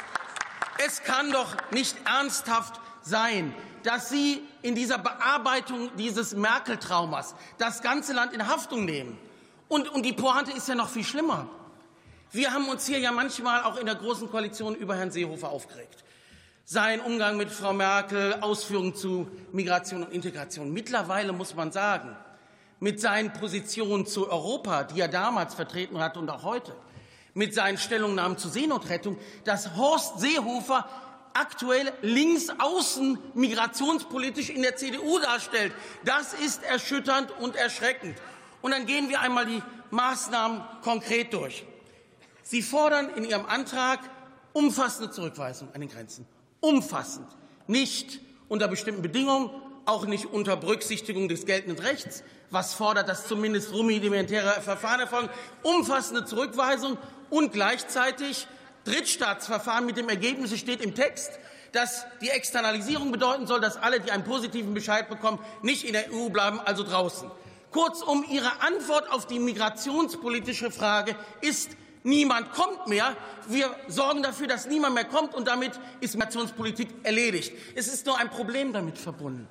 Es kann doch nicht ernsthaft sein, dass Sie in dieser Bearbeitung dieses Merkel-Traumas das ganze Land in Haftung nehmen. Und die Pointe ist ja noch viel schlimmer. Wir haben uns hier ja manchmal auch in der Großen Koalition über Herrn Seehofer aufgeregt. Sein Umgang mit Frau Merkel, Ausführungen zu Migration und Integration. Mittlerweile muss man sagen, mit seinen Positionen zu Europa, die er damals vertreten hat und auch heute, mit seinen Stellungnahmen zur Seenotrettung, dass Horst Seehofer aktuell linksaußen migrationspolitisch in der CDU darstellt. Das ist erschütternd und erschreckend. Und dann gehen wir einmal die Maßnahmen konkret durch. Sie fordern in Ihrem Antrag umfassende Zurückweisung an den Grenzen. Umfassend. Nicht unter bestimmten Bedingungen, auch nicht unter Berücksichtigung des geltenden Rechts. Was fordert, dass zumindest rudimentäre Verfahren erfolgen? Umfassende Zurückweisung und gleichzeitig Drittstaatsverfahren mit dem Ergebnis, es steht im Text, dass die Externalisierung bedeuten soll, dass alle, die einen positiven Bescheid bekommen, nicht in der EU bleiben, also draußen. Kurzum, Ihre Antwort auf die migrationspolitische Frage ist, niemand kommt mehr. Wir sorgen dafür, dass niemand mehr kommt, und damit ist Migrationspolitik erledigt. Es ist nur ein Problem damit verbunden.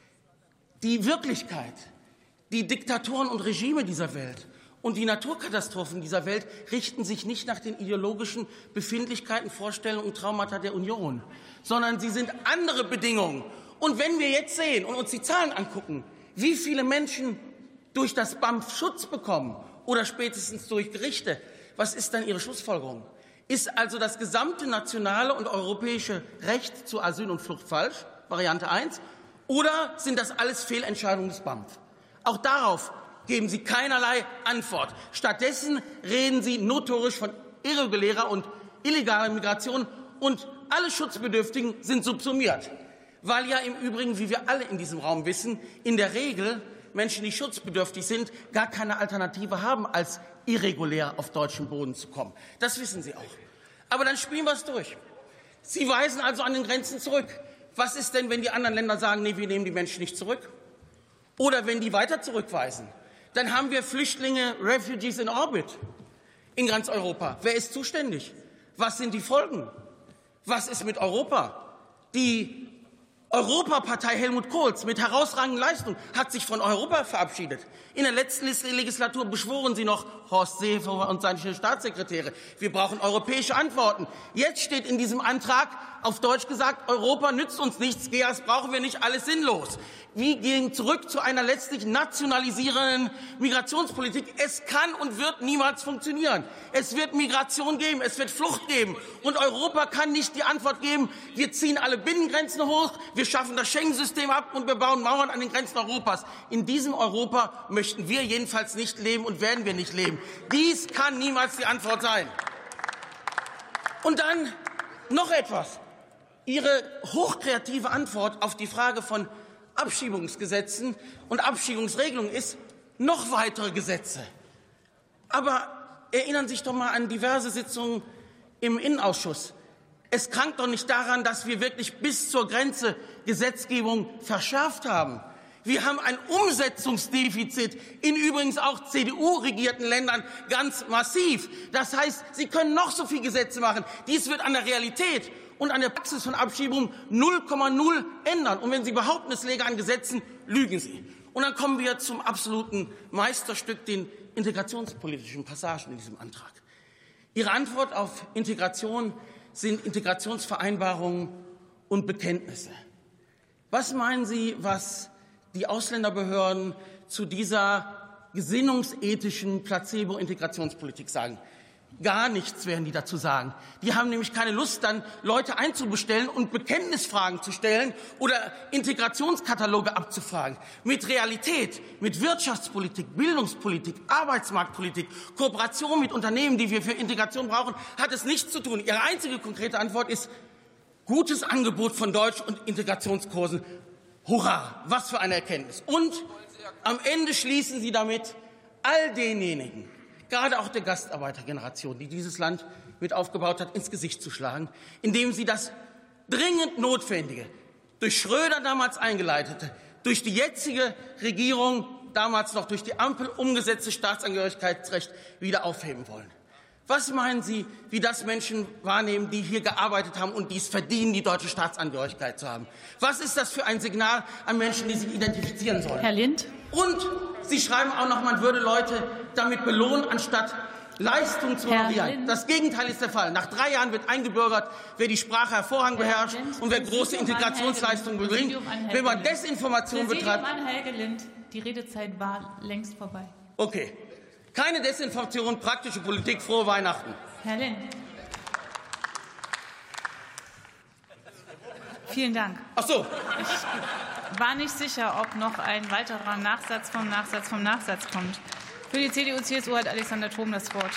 Die Wirklichkeit, die Diktatoren und Regime dieser Welt und die Naturkatastrophen dieser Welt richten sich nicht nach den ideologischen Befindlichkeiten, Vorstellungen und Traumata der Union, sondern sie sind andere Bedingungen. Und wenn wir jetzt sehen und uns die Zahlen angucken, wie viele Menschen durch das BAMF Schutz bekommen oder spätestens durch Gerichte, was ist dann Ihre Schlussfolgerung? Ist also das gesamte nationale und europäische Recht zu Asyl und Flucht falsch, Variante 1, oder sind das alles Fehlentscheidungen des BAMF? Auch darauf geben Sie keinerlei Antwort. Stattdessen reden Sie notorisch von irregulärer und illegaler Migration, und alle Schutzbedürftigen sind subsumiert. Weil ja im Übrigen, wie wir alle in diesem Raum wissen, in der Regel Menschen, die schutzbedürftig sind, gar keine Alternative haben, als irregulär auf deutschem Boden zu kommen. Das wissen Sie auch. Aber dann spielen wir es durch. Sie weisen also an den Grenzen zurück. Was ist denn, wenn die anderen Länder sagen, nee, wir nehmen die Menschen nicht zurück? Oder wenn die weiter zurückweisen? Dann haben wir Flüchtlinge, Refugees in Orbit in ganz Europa. Wer ist zuständig? Was sind die Folgen? Was ist mit Europa? Die Europapartei Helmut Kohls mit herausragenden Leistungen hat sich von Europa verabschiedet. In der letzten Legislatur beschworen Sie noch Horst Seehofer und seine Staatssekretäre. Wir brauchen europäische Antworten. Jetzt steht in diesem Antrag, auf Deutsch gesagt, Europa nützt uns nichts, GEAS brauchen wir nicht, alles sinnlos. Wir gehen zurück zu einer letztlich nationalisierenden Migrationspolitik. Es kann und wird niemals funktionieren. Es wird Migration geben, es wird Flucht geben. Und Europa kann nicht die Antwort geben, wir ziehen alle Binnengrenzen hoch, wir schaffen das Schengen-System ab und wir bauen Mauern an den Grenzen Europas. In diesem Europa möchten wir jedenfalls nicht leben und werden wir nicht leben. Dies kann niemals die Antwort sein. Und dann noch etwas. Ihre hochkreative Antwort auf die Frage von Abschiebungsgesetzen und Abschiebungsregelungen ist, noch weitere Gesetze. Aber erinnern Sie sich doch mal an diverse Sitzungen im Innenausschuss. Es krankt doch nicht daran, dass wir wirklich bis zur Grenze Gesetzgebung verschärft haben. Wir haben ein Umsetzungsdefizit in übrigens auch CDU-regierten Ländern ganz massiv. Das heißt, Sie können noch so viele Gesetze machen. Dies wird an der Realität und an der Praxis von Abschiebungen 0,0 ändern. Und wenn Sie behaupten, es läge an Gesetzen, lügen Sie. Und dann kommen wir zum absoluten Meisterstück, den integrationspolitischen Passagen in diesem Antrag. Ihre Antwort auf Integration sind Integrationsvereinbarungen und Bekenntnisse. Was meinen Sie, was die Ausländerbehörden zu dieser gesinnungsethischen Placebo-Integrationspolitik sagen? Gar nichts werden die dazu sagen. Die haben nämlich keine Lust, dann Leute einzubestellen und Bekenntnisfragen zu stellen oder Integrationskataloge abzufragen. Mit Realität, mit Wirtschaftspolitik, Bildungspolitik, Arbeitsmarktpolitik, Kooperation mit Unternehmen, die wir für Integration brauchen, hat es nichts zu tun. Ihre einzige konkrete Antwort ist gutes Angebot von Deutsch- und Integrationskursen. Hurra, was für eine Erkenntnis. Und am Ende schließen Sie damit all denjenigen, gerade auch der Gastarbeitergeneration, die dieses Land mit aufgebaut hat, ins Gesicht zu schlagen, indem Sie das dringend Notwendige, durch Schröder damals eingeleitete, durch die jetzige Regierung, damals noch durch die Ampel umgesetzte Staatsangehörigkeitsrecht wieder aufheben wollen. Was meinen Sie, wie das Menschen wahrnehmen, die hier gearbeitet haben und dies verdienen, die deutsche Staatsangehörigkeit zu haben? Was ist das für ein Signal an Menschen, die sich identifizieren sollen? Herr Lind. Und Sie schreiben auch noch, man würde Leute damit belohnen, anstatt Leistung zu honorieren. Das Gegenteil ist der Fall. Nach 3 Jahren wird eingebürgert, wer die Sprache hervorragend beherrscht und wer große Integrationsleistungen bringt. Wenn man Desinformation betreibt. Helge Lind, die Redezeit war längst vorbei. Okay. Keine Desinformation, praktische Politik, frohe Weihnachten. Herr Lind. Vielen Dank. Ach so. Ich war nicht sicher, ob noch ein weiterer Nachsatz vom Nachsatz vom Nachsatz kommt. Für die CDU-CSU hat Alexander Trom das Wort.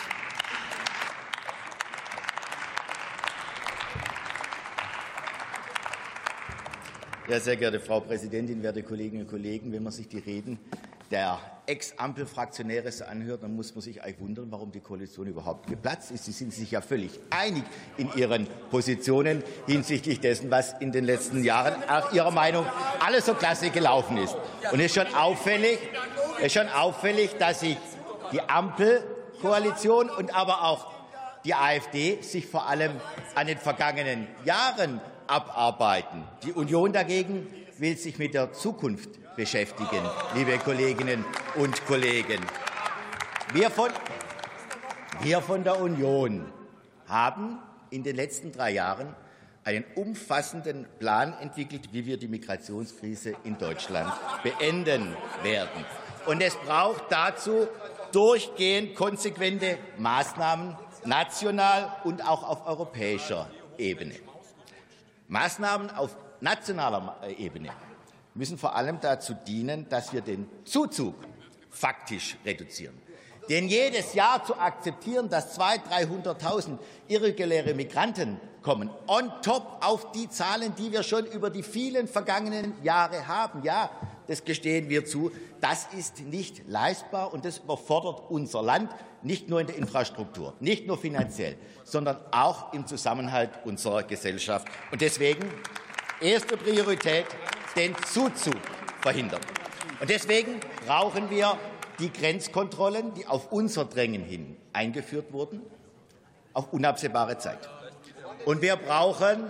Ja, sehr geehrte Frau Präsidentin, werte Kolleginnen und Kollegen, wenn man sich die Reden der Ex-Ampel-Fraktionäre so anhört, dann muss man sich eigentlich wundern, warum die Koalition überhaupt geplatzt ist. Sie sind sich ja völlig einig in ihren Positionen hinsichtlich dessen, was in den letzten Jahren nach Ihrer Meinung alles so klasse gelaufen ist. Und es ist schon auffällig, dass sich die Ampel-Koalition und aber auch die AfD sich vor allem an den vergangenen Jahren abarbeiten. Die Union dagegen will sich mit der Zukunft beschäftigen, liebe Kolleginnen und Kollegen. Wir von der Union haben in den letzten 3 Jahren einen umfassenden Plan entwickelt, wie wir die Migrationskrise in Deutschland beenden werden. Und es braucht dazu durchgehend konsequente Maßnahmen, national und auch auf europäischer Ebene. Maßnahmen auf nationaler Ebene müssen vor allem dazu dienen, dass wir den Zuzug faktisch reduzieren. Denn jedes Jahr zu akzeptieren, dass 200.000, 300.000 irreguläre Migranten kommen, on top auf die Zahlen, die wir schon über die vielen vergangenen Jahre haben, ja, das gestehen wir zu, das ist nicht leistbar und das überfordert unser Land, nicht nur in der Infrastruktur, nicht nur finanziell, sondern auch im Zusammenhalt unserer Gesellschaft. Und deswegen erste Priorität, den Zuzug verhindern. Und deswegen brauchen wir die Grenzkontrollen, die auf unser Drängen hin eingeführt wurden, auf unabsehbare Zeit. Und wir brauchen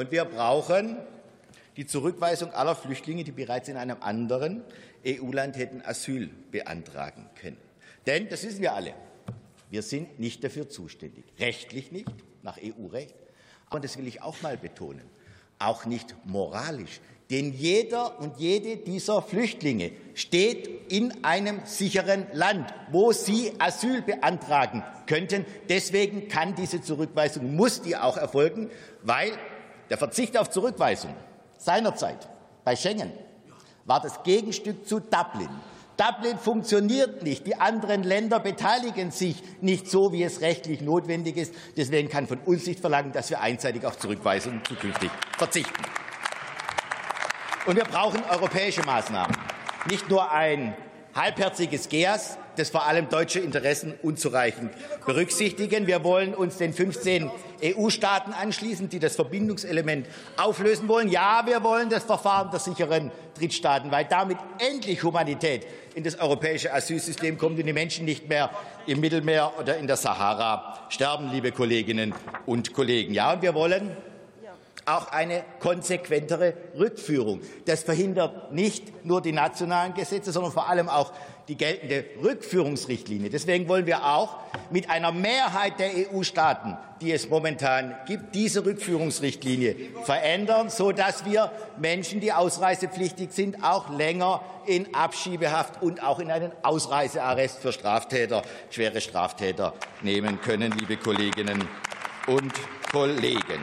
die Zurückweisung aller Flüchtlinge, die bereits in einem anderen EU-Land hätten Asyl beantragen können. Denn, das wissen wir alle, wir sind nicht dafür zuständig. Rechtlich nicht, nach EU-Recht. Aber das will ich auch mal betonen. Auch nicht moralisch. Denn jeder und jede dieser Flüchtlinge steht in einem sicheren Land, wo sie Asyl beantragen könnten. Deswegen kann diese Zurückweisung, muss die auch erfolgen, weil der Verzicht auf Zurückweisung seinerzeit bei Schengen war das Gegenstück zu Dublin. Dublin funktioniert nicht. Die anderen Länder beteiligen sich nicht so, wie es rechtlich notwendig ist. Deswegen kann von uns nicht verlangen, dass wir einseitig auf Zurückweisung zukünftig verzichten. Und wir brauchen europäische Maßnahmen, nicht nur ein halbherziges GEAS, das vor allem deutsche Interessen unzureichend berücksichtigen. Wir wollen uns den 15 EU-Staaten anschließen, die das Verbindungselement auflösen wollen. Ja, wir wollen das Verfahren der sicheren Drittstaaten, weil damit endlich Humanität in das europäische Asylsystem kommt und die Menschen nicht mehr im Mittelmeer oder in der Sahara sterben, liebe Kolleginnen und Kollegen. Ja, und wir wollen auch eine konsequentere Rückführung. Das verhindert nicht nur die nationalen Gesetze, sondern vor allem auch die geltende Rückführungsrichtlinie. Deswegen wollen wir auch mit einer Mehrheit der EU-Staaten, die es momentan gibt, diese Rückführungsrichtlinie verändern, sodass wir Menschen, die ausreisepflichtig sind, auch länger in Abschiebehaft und auch in einen Ausreisearrest für Straftäter, schwere Straftäter nehmen können, liebe Kolleginnen und Kollegen.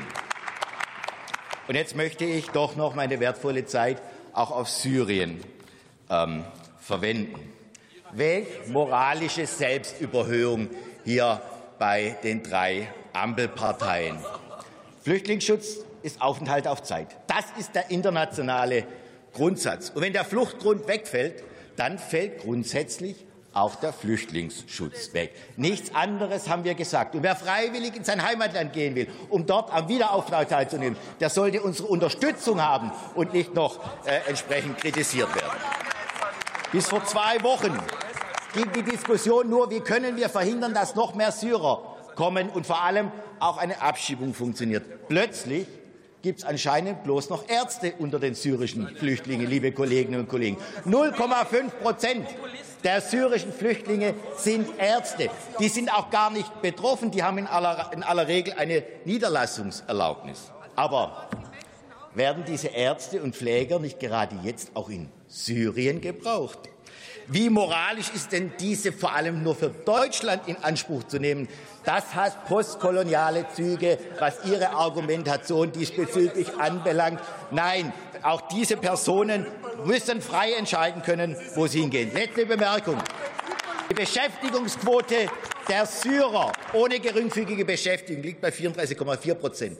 Und jetzt möchte ich doch noch meine wertvolle Zeit auch auf Syrien verwenden. Welch moralische Selbstüberhöhung hier bei den 3 Ampelparteien. Flüchtlingsschutz ist Aufenthalt auf Zeit. Das ist der internationale Grundsatz. Und wenn der Fluchtgrund wegfällt, dann fällt grundsätzlich auch der Flüchtlingsschutz weg. Nichts anderes haben wir gesagt. Und wer freiwillig in sein Heimatland gehen will, um dort am Wiederaufbau teilzunehmen, der sollte unsere Unterstützung haben und nicht noch entsprechend kritisiert werden. Bis vor 2 Wochen ging die Diskussion nur, wie können wir verhindern, dass noch mehr Syrer kommen und vor allem auch eine Abschiebung funktioniert. Plötzlich gibt es anscheinend bloß noch Ärzte unter den syrischen Flüchtlingen, liebe Kolleginnen und Kollegen. 0,5% der syrischen Flüchtlinge sind Ärzte. Die sind auch gar nicht betroffen. Die haben in aller Regel eine Niederlassungserlaubnis. Aber werden diese Ärzte und Pfleger nicht gerade jetzt auch in Syrien gebraucht? Wie moralisch ist denn diese vor allem nur für Deutschland in Anspruch zu nehmen? Das hat postkoloniale Züge, was Ihre Argumentation diesbezüglich anbelangt. Nein, auch diese Personen müssen frei entscheiden können, wo sie hingehen. Letzte Bemerkung. Die Beschäftigungsquote der Syrer ohne geringfügige Beschäftigung liegt bei 34,4%.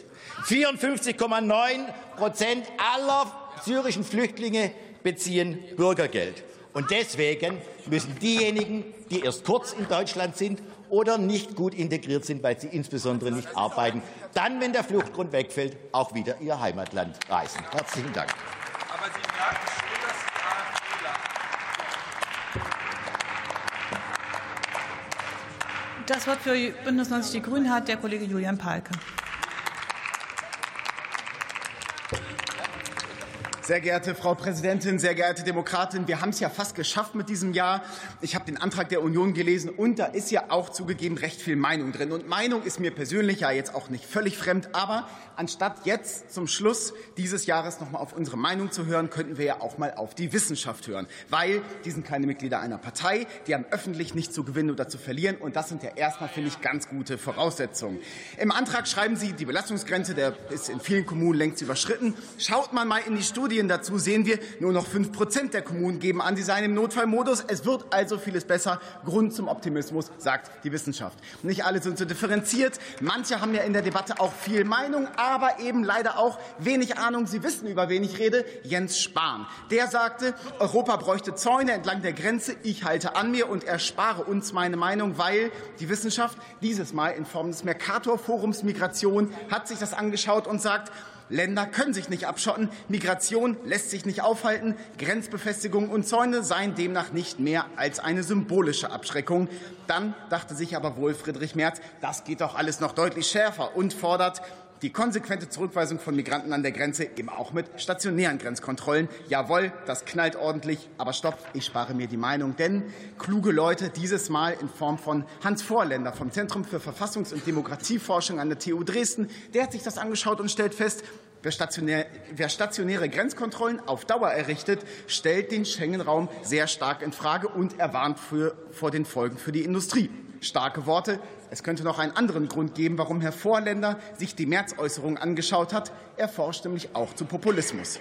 54,9% aller syrischen Flüchtlinge beziehen Bürgergeld. Und deswegen müssen diejenigen, die erst kurz in Deutschland sind oder nicht gut integriert sind, weil sie insbesondere nicht arbeiten, dann, wenn der Fluchtgrund wegfällt, auch wieder ihr Heimatland reisen. Herzlichen Dank. Aber Sie merken schon, dass Das Wort für Bündnis 90 Die Grünen hat der Kollege Julian Pahlke. Sehr geehrte Frau Präsidentin, sehr geehrte Demokratin, wir haben es ja fast geschafft mit diesem Jahr. Ich habe den Antrag der Union gelesen und da ist ja auch zugegeben recht viel Meinung drin. Und Meinung ist mir persönlich ja jetzt auch nicht völlig fremd, aber anstatt jetzt zum Schluss dieses Jahres noch mal auf unsere Meinung zu hören, könnten wir ja auch mal auf die Wissenschaft hören. Weil die sind keine Mitglieder einer Partei, die haben öffentlich nichts zu gewinnen oder zu verlieren und das sind ja erstmal, finde ich, ganz gute Voraussetzungen. Im Antrag schreiben Sie, die Belastungsgrenze, der ist in vielen Kommunen längst überschritten. Schaut man mal in die Studien dazu, sehen wir, nur noch 5% der Kommunen geben an, sie seien im Notfallmodus. Es wird also vieles besser. Grund zum Optimismus, sagt die Wissenschaft. Nicht alle sind so differenziert. Manche haben ja in der Debatte auch viel Meinung, aber eben leider auch wenig Ahnung. Sie wissen, über wen ich rede. Jens Spahn. Der sagte, Europa bräuchte Zäune entlang der Grenze. Ich halte an mir und erspare uns meine Meinung, weil die Wissenschaft dieses Mal in Form des Mercator-Forums Migration hat sich das angeschaut und sagt, Länder können sich nicht abschotten, Migration lässt sich nicht aufhalten, Grenzbefestigungen und Zäune seien demnach nicht mehr als eine symbolische Abschreckung. Dann dachte sich aber wohl Friedrich Merz, das geht doch alles noch deutlich schärfer und fordert die konsequente Zurückweisung von Migranten an der Grenze, eben auch mit stationären Grenzkontrollen. Jawohl, das knallt ordentlich, aber stopp, ich spare mir die Meinung, denn kluge Leute, dieses Mal in Form von Hans Vorländer vom Zentrum für Verfassungs- und Demokratieforschung an der TU Dresden, der hat sich das angeschaut und stellt fest, wer stationäre Grenzkontrollen auf Dauer errichtet, stellt den Schengen-Raum sehr stark in Frage und er warnt vor den Folgen für die Industrie. Starke Worte. Es könnte noch einen anderen Grund geben, warum Herr Vorländer sich die März-Äußerung angeschaut hat. Er forscht nämlich auch zu Populismus.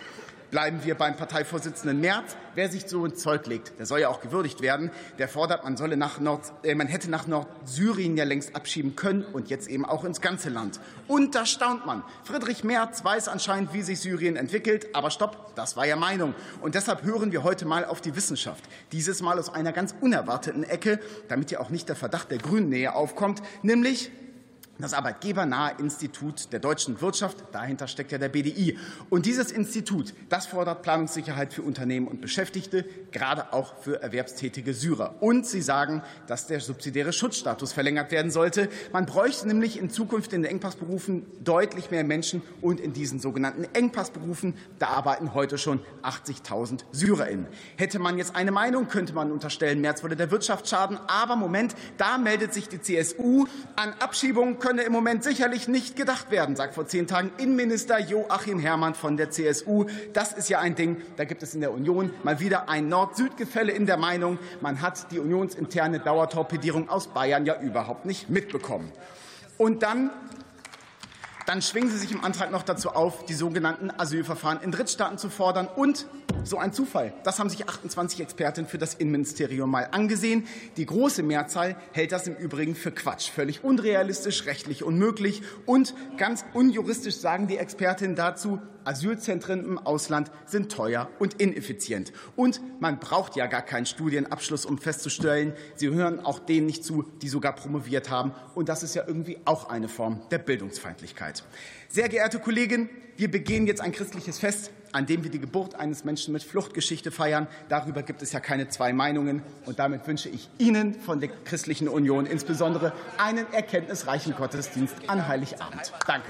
Bleiben wir beim Parteivorsitzenden Merz. Wer sich so ins Zeug legt, der soll ja auch gewürdigt werden. Der fordert, man hätte nach Nordsyrien ja längst abschieben können und jetzt eben auch ins ganze Land. Und da staunt man. Friedrich Merz weiß anscheinend, wie sich Syrien entwickelt. Aber stopp, das war ja Meinung. Und deshalb hören wir heute mal auf die Wissenschaft. Dieses Mal aus einer ganz unerwarteten Ecke, damit ja auch nicht der Verdacht der Grünen-Nähe aufkommt, nämlich das Arbeitgebernahe Institut der deutschen Wirtschaft, dahinter steckt ja der BDI. Und dieses Institut, das fordert Planungssicherheit für Unternehmen und Beschäftigte, gerade auch für erwerbstätige Syrer. Und sie sagen, dass der subsidiäre Schutzstatus verlängert werden sollte. Man bräuchte nämlich in Zukunft in den Engpassberufen deutlich mehr Menschen. Und in diesen sogenannten Engpassberufen, da arbeiten heute schon 80.000 SyrerInnen. Hätte man jetzt eine Meinung, könnte man unterstellen, Merz würde der Wirtschaft schaden. Aber Moment, da meldet sich die CSU. An Abschiebungen könne im Moment sicherlich nicht gedacht werden, sagt vor 10 Tagen Innenminister Joachim Herrmann von der CSU. Das ist ja ein Ding, da gibt es in der Union mal wieder ein Nord-Süd-Gefälle in der Meinung. Man hat die unionsinterne Dauertorpedierung aus Bayern ja überhaupt nicht mitbekommen. Und dann schwingen Sie sich im Antrag noch dazu auf, die sogenannten Asylverfahren in Drittstaaten zu fordern. Und so ein Zufall, das haben sich 28 Expertinnen für das Innenministerium mal angesehen. Die große Mehrzahl hält das im Übrigen für Quatsch, völlig unrealistisch, rechtlich unmöglich. Und ganz unjuristisch sagen die Expertinnen dazu, Asylzentren im Ausland sind teuer und ineffizient. Und man braucht ja gar keinen Studienabschluss, um festzustellen, sie hören auch denen nicht zu, die sogar promoviert haben. Und das ist ja irgendwie auch eine Form der Bildungsfeindlichkeit. Sehr geehrte Kolleginnen, wir begehen jetzt ein christliches Fest, an dem wir die Geburt eines Menschen mit Fluchtgeschichte feiern. Darüber gibt es ja keine zwei Meinungen. Und damit wünsche ich Ihnen von der Christlichen Union insbesondere einen erkenntnisreichen Gottesdienst an Heiligabend. Danke.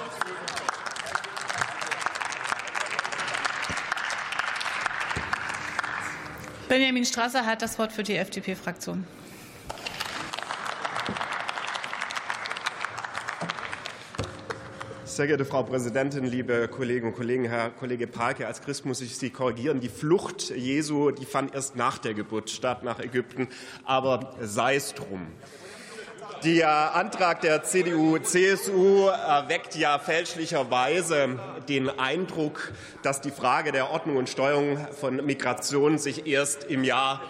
Benjamin Strasser hat das Wort für die FDP-Fraktion. Sehr geehrte Frau Präsidentin, liebe Kolleginnen und Kollegen, Herr Kollege Palke, als Christ muss ich Sie korrigieren. Die Flucht Jesu, die fand erst nach der Geburt statt, nach Ägypten. Aber sei es drum. Der Antrag der CDU-CSU erweckt ja fälschlicherweise den Eindruck, dass die Frage der Ordnung und Steuerung von Migration sich erst im Jahr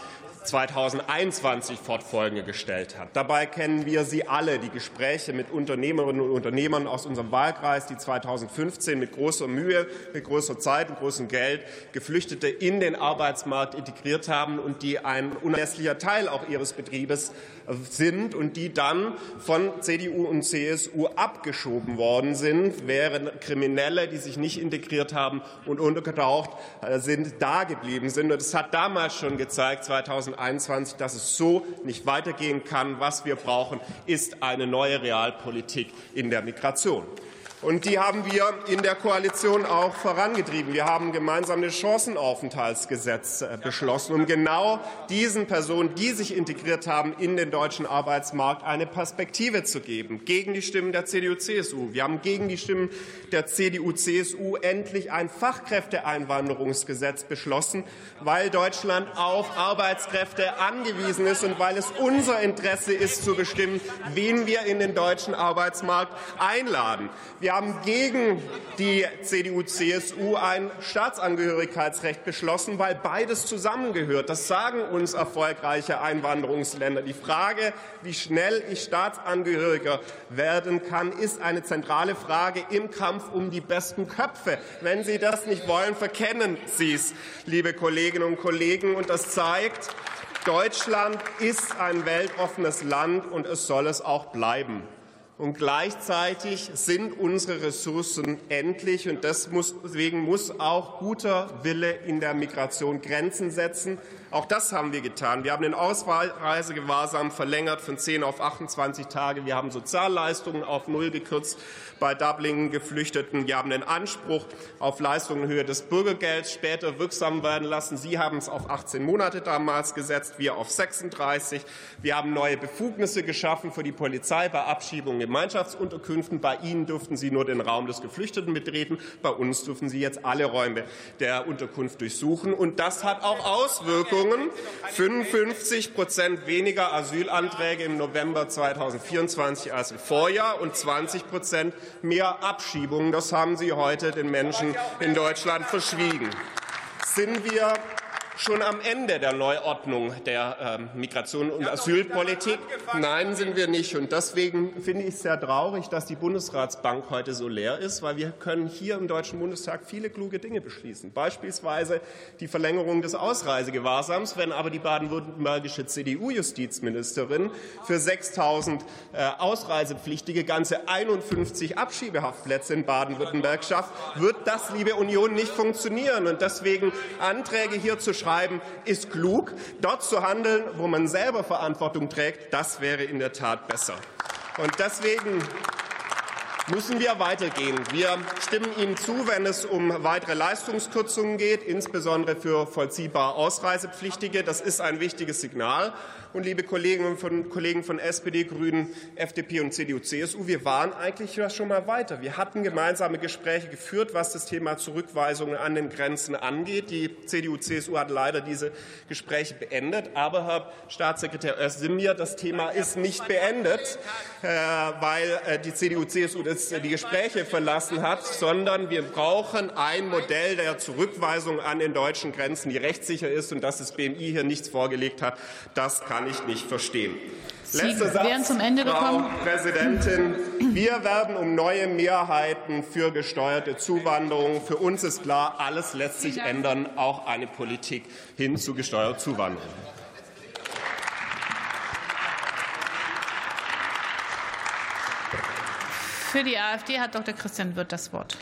2021 Fortfolgende gestellt hat. Dabei kennen wir sie alle, die Gespräche mit Unternehmerinnen und Unternehmern aus unserem Wahlkreis, die 2015 mit großer Mühe, mit großer Zeit und großem Geld Geflüchtete in den Arbeitsmarkt integriert haben und die ein unerlässlicher Teil auch ihres Betriebes sind und die dann von CDU und CSU abgeschoben worden sind, während Kriminelle, die sich nicht integriert haben und untergetaucht sind, da geblieben sind. Und es hat damals schon gezeigt, 2021, dass es so nicht weitergehen kann. Was wir brauchen, ist eine neue Realpolitik in der Migration. Und die haben wir in der Koalition auch vorangetrieben. Wir haben gemeinsam das Chancenaufenthaltsgesetz beschlossen, um genau diesen Personen, die sich integriert haben, in den deutschen Arbeitsmarkt eine Perspektive zu geben. Gegen die Stimmen der CDU-CSU. Wir haben gegen die Stimmen der CDU-CSU endlich ein Fachkräfteeinwanderungsgesetz beschlossen, weil Deutschland auf Arbeitskräfte angewiesen ist und weil es unser Interesse ist, zu bestimmen, wen wir in den deutschen Arbeitsmarkt einladen. Wir haben gegen die CDU-CSU ein Staatsangehörigkeitsrecht beschlossen, weil beides zusammengehört. Das sagen uns erfolgreiche Einwanderungsländer. Die Frage, wie schnell ich Staatsangehöriger werden kann, ist eine zentrale Frage im Kampf um die besten Köpfe. Wenn Sie das nicht wollen, verkennen Sie es, liebe Kolleginnen und Kollegen. Und das zeigt, Deutschland ist ein weltoffenes Land und es soll es auch bleiben. Und gleichzeitig sind unsere Ressourcen endlich. Und deswegen muss auch guter Wille in der Migration Grenzen setzen. Auch das haben wir getan. Wir haben den Ausreisegewahrsam verlängert von 10 auf 28 Tage. Wir haben Sozialleistungen auf 0 gekürzt bei Dublin-Geflüchteten. Wir haben den Anspruch auf Leistungen in Höhe des Bürgergelds später wirksam werden lassen. Sie haben es auf 18 Monate damals gesetzt, wir auf 36. Wir haben neue Befugnisse geschaffen für die Polizei bei Abschiebungen Gemeinschaftsunterkünften. Bei Ihnen durften Sie nur den Raum des Geflüchteten betreten. Bei uns dürfen Sie jetzt alle Räume der Unterkunft durchsuchen. Und das hat auch Auswirkungen. 55% weniger Asylanträge im November 2024 als im Vorjahr und 20% mehr Abschiebungen. Das haben Sie heute den Menschen in Deutschland verschwiegen. Sind wir schon am Ende der Neuordnung der Migration- und Asylpolitik? Nein, sind wir nicht. Und deswegen finde ich es sehr traurig, dass die Bundesratsbank heute so leer ist, weil wir können hier im Deutschen Bundestag viele kluge Dinge beschließen. Beispielsweise die Verlängerung des Ausreisegewahrsams, wenn aber die baden-württembergische CDU-Justizministerin für 6.000 Ausreisepflichtige ganze 51 Abschiebehaftplätze in Baden-Württemberg schafft, wird das, liebe Union, nicht funktionieren. Und deswegen Anträge hier zu schreiben, ist klug. Dort zu handeln, wo man selber Verantwortung trägt, das wäre in der Tat besser. Und deswegen müssen wir weitergehen. Wir stimmen Ihnen zu, wenn es um weitere Leistungskürzungen geht, insbesondere für vollziehbare Ausreisepflichtige. Das ist ein wichtiges Signal. Und liebe Kolleginnen und Kollegen von SPD, Grünen, FDP und CDU, CSU, wir waren eigentlich schon mal weiter. Wir hatten gemeinsame Gespräche geführt, was das Thema Zurückweisungen an den Grenzen angeht. Die CDU, CSU hat leider diese Gespräche beendet. Aber, Herr Staatssekretär Özdemir, das Thema ist nicht beendet, weil die CDU, CSU die Gespräche verlassen hat, sondern wir brauchen ein Modell der Zurückweisung an den deutschen Grenzen, die rechtssicher ist, und dass das BMI hier nichts vorgelegt hat, das kann ich nicht verstehen. Letzter Satz, zum Ende Frau gekommen. Präsidentin. Wir werden um neue Mehrheiten für gesteuerte Zuwanderung. Für uns ist klar, alles lässt sich ändern, auch eine Politik hin zu gesteuerter Zuwanderung. Für die AfD hat Dr. Christian Wirth das Wort.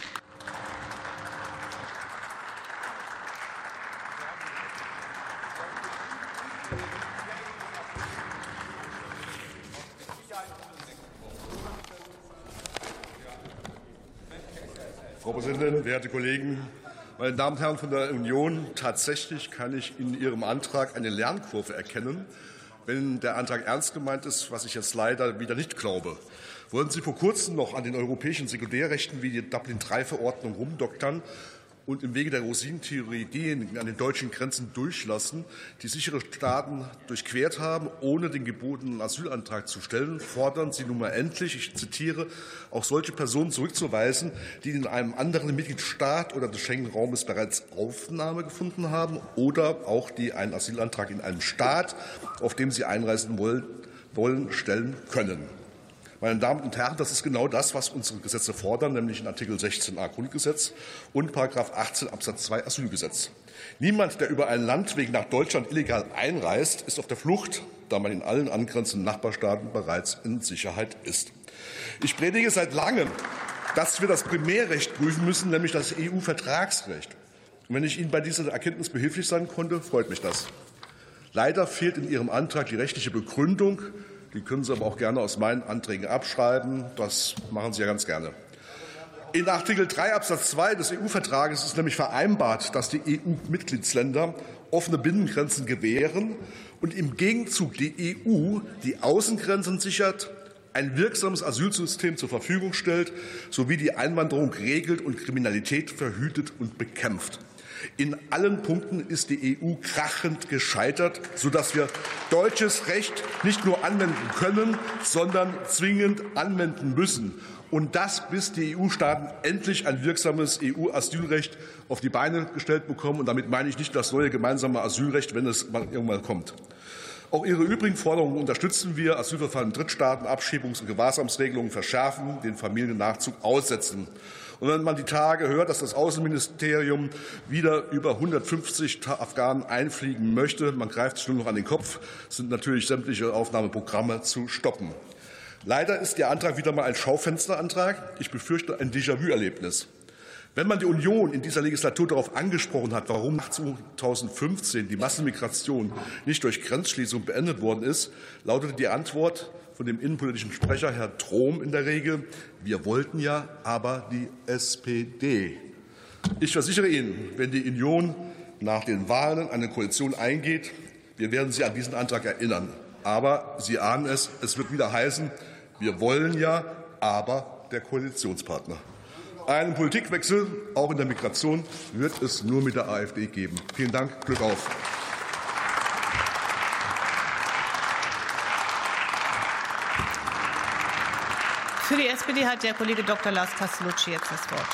Frau Präsidentin, werte Kollegen, meine Damen und Herren von der Union! Tatsächlich kann ich in Ihrem Antrag eine Lernkurve erkennen, wenn der Antrag ernst gemeint ist, was ich jetzt leider wieder nicht glaube. Wollten Sie vor kurzem noch an den europäischen Sekundärrechten wie die Dublin-III-Verordnung rumdoktern und im Wege der Rosinentheorie diejenigen an den deutschen Grenzen durchlassen, die sichere Staaten durchquert haben, ohne den gebotenen Asylantrag zu stellen, fordern Sie nun mal endlich, ich zitiere, auch solche Personen zurückzuweisen, die in einem anderen Mitgliedstaat oder des Schengen-Raumes bereits Aufnahme gefunden haben oder auch die einen Asylantrag in einem Staat, auf dem sie einreisen wollen, stellen können. Meine Damen und Herren, das ist genau das, was unsere Gesetze fordern, nämlich in Artikel 16a Grundgesetz und § 18 Absatz 2 Asylgesetz. Niemand, der über ein Landweg nach Deutschland illegal einreist, ist auf der Flucht, da man in allen angrenzenden Nachbarstaaten bereits in Sicherheit ist. Ich predige seit langem, dass wir das Primärrecht prüfen müssen, nämlich das EU-Vertragsrecht. Und wenn ich Ihnen bei dieser Erkenntnis behilflich sein konnte, freut mich das. Leider fehlt in Ihrem Antrag die rechtliche Begründung. Die können Sie aber auch gerne aus meinen Anträgen abschreiben. Das machen Sie ja ganz gerne. In Artikel 3 Absatz 2 des EU-Vertrages ist nämlich vereinbart, dass die EU-Mitgliedsländer offene Binnengrenzen gewähren und im Gegenzug die EU die Außengrenzen sichert, ein wirksames Asylsystem zur Verfügung stellt sowie die Einwanderung regelt und Kriminalität verhütet und bekämpft. In allen Punkten ist die EU krachend gescheitert, sodass wir deutsches Recht nicht nur anwenden können, sondern zwingend anwenden müssen. Und das, bis die EU-Staaten endlich ein wirksames EU-Asylrecht auf die Beine gestellt bekommen. Und damit meine ich nicht das neue gemeinsame Asylrecht, wenn es irgendwann kommt. Auch Ihre übrigen Forderungen unterstützen wir. Asylverfahren in Drittstaaten, Abschiebungs- und Gewahrsamsregelungen verschärfen, den Familiennachzug aussetzen. Und wenn man die Tage hört, dass das Außenministerium wieder über 150 Afghanen einfliegen möchte, man greift sich nur noch an den Kopf, sind natürlich sämtliche Aufnahmeprogramme zu stoppen. Leider ist Ihr Antrag wieder mal ein Schaufensterantrag. Ich befürchte ein Déjà-vu-Erlebnis. Wenn man die Union in dieser Legislatur darauf angesprochen hat, warum nach 2015 die Massenmigration nicht durch Grenzschließung beendet worden ist, lautete die Antwort von dem innenpolitischen Sprecher, Herr Trom, in der Regel: Wir wollten ja, aber die SPD. Ich versichere Ihnen, wenn die Union nach den Wahlen eine Koalition eingeht, wir werden Sie an diesen Antrag erinnern. Aber Sie ahnen es, es wird wieder heißen, Wir wollen ja aber der Koalitionspartner. Einen Politikwechsel, auch in der Migration, wird es nur mit der AfD geben. Vielen Dank, Glück auf. Für die SPD hat der Kollege Dr. Lars Castellucci jetzt das Wort.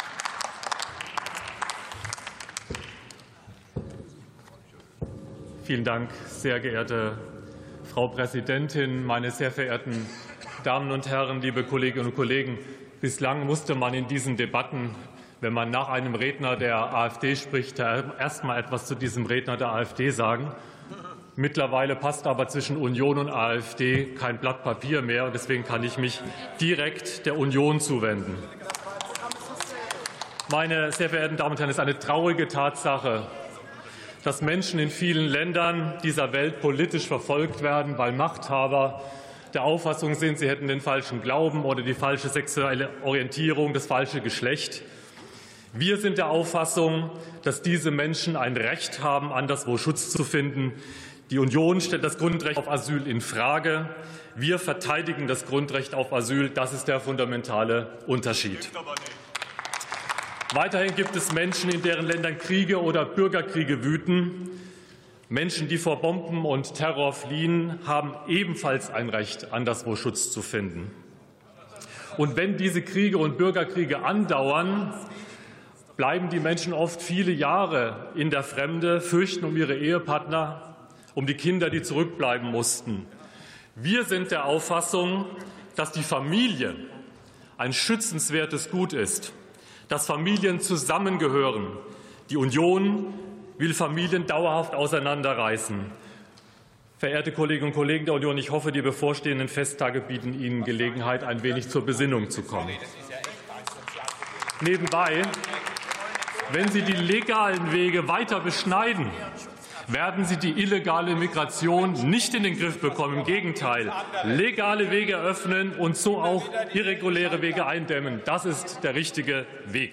Vielen Dank, sehr geehrte Frau Präsidentin, meine sehr verehrten Damen und Herren, liebe Kolleginnen und Kollegen! Bislang musste man in diesen Debatten, wenn man nach einem Redner der AfD spricht, erst mal etwas zu diesem Redner der AfD sagen. Mittlerweile passt aber zwischen Union und AfD kein Blatt Papier mehr, und deswegen kann ich mich direkt der Union zuwenden. Meine sehr verehrten Damen und Herren, es ist eine traurige Tatsache, dass Menschen in vielen Ländern dieser Welt politisch verfolgt werden, weil Machthaber der Auffassung sind, sie hätten den falschen Glauben oder die falsche sexuelle Orientierung, das falsche Geschlecht. Wir sind der Auffassung, dass diese Menschen ein Recht haben, anderswo Schutz zu finden. Die Union stellt das Grundrecht auf Asyl infrage. Wir verteidigen das Grundrecht auf Asyl. Das ist der fundamentale Unterschied. Weiterhin gibt es Menschen, in deren Ländern Kriege oder Bürgerkriege wüten. Menschen, die vor Bomben und Terror fliehen, haben ebenfalls ein Recht, anderswo Schutz zu finden. Und wenn diese Kriege und Bürgerkriege andauern, bleiben die Menschen oft viele Jahre in der Fremde, fürchten um ihre Ehepartner, um die Kinder, die zurückbleiben mussten. Wir sind der Auffassung, dass die Familie ein schützenswertes Gut ist, dass Familien zusammengehören. Die Union will Familien dauerhaft auseinanderreißen. Verehrte Kolleginnen und Kollegen der Union, ich hoffe, die bevorstehenden Festtage bieten Ihnen Gelegenheit, ein wenig zur Besinnung zu kommen. Nebenbei, wenn Sie die legalen Wege weiter beschneiden, werden Sie die illegale Migration nicht in den Griff bekommen. Im Gegenteil, legale Wege öffnen und so auch irreguläre Wege eindämmen. Das ist der richtige Weg.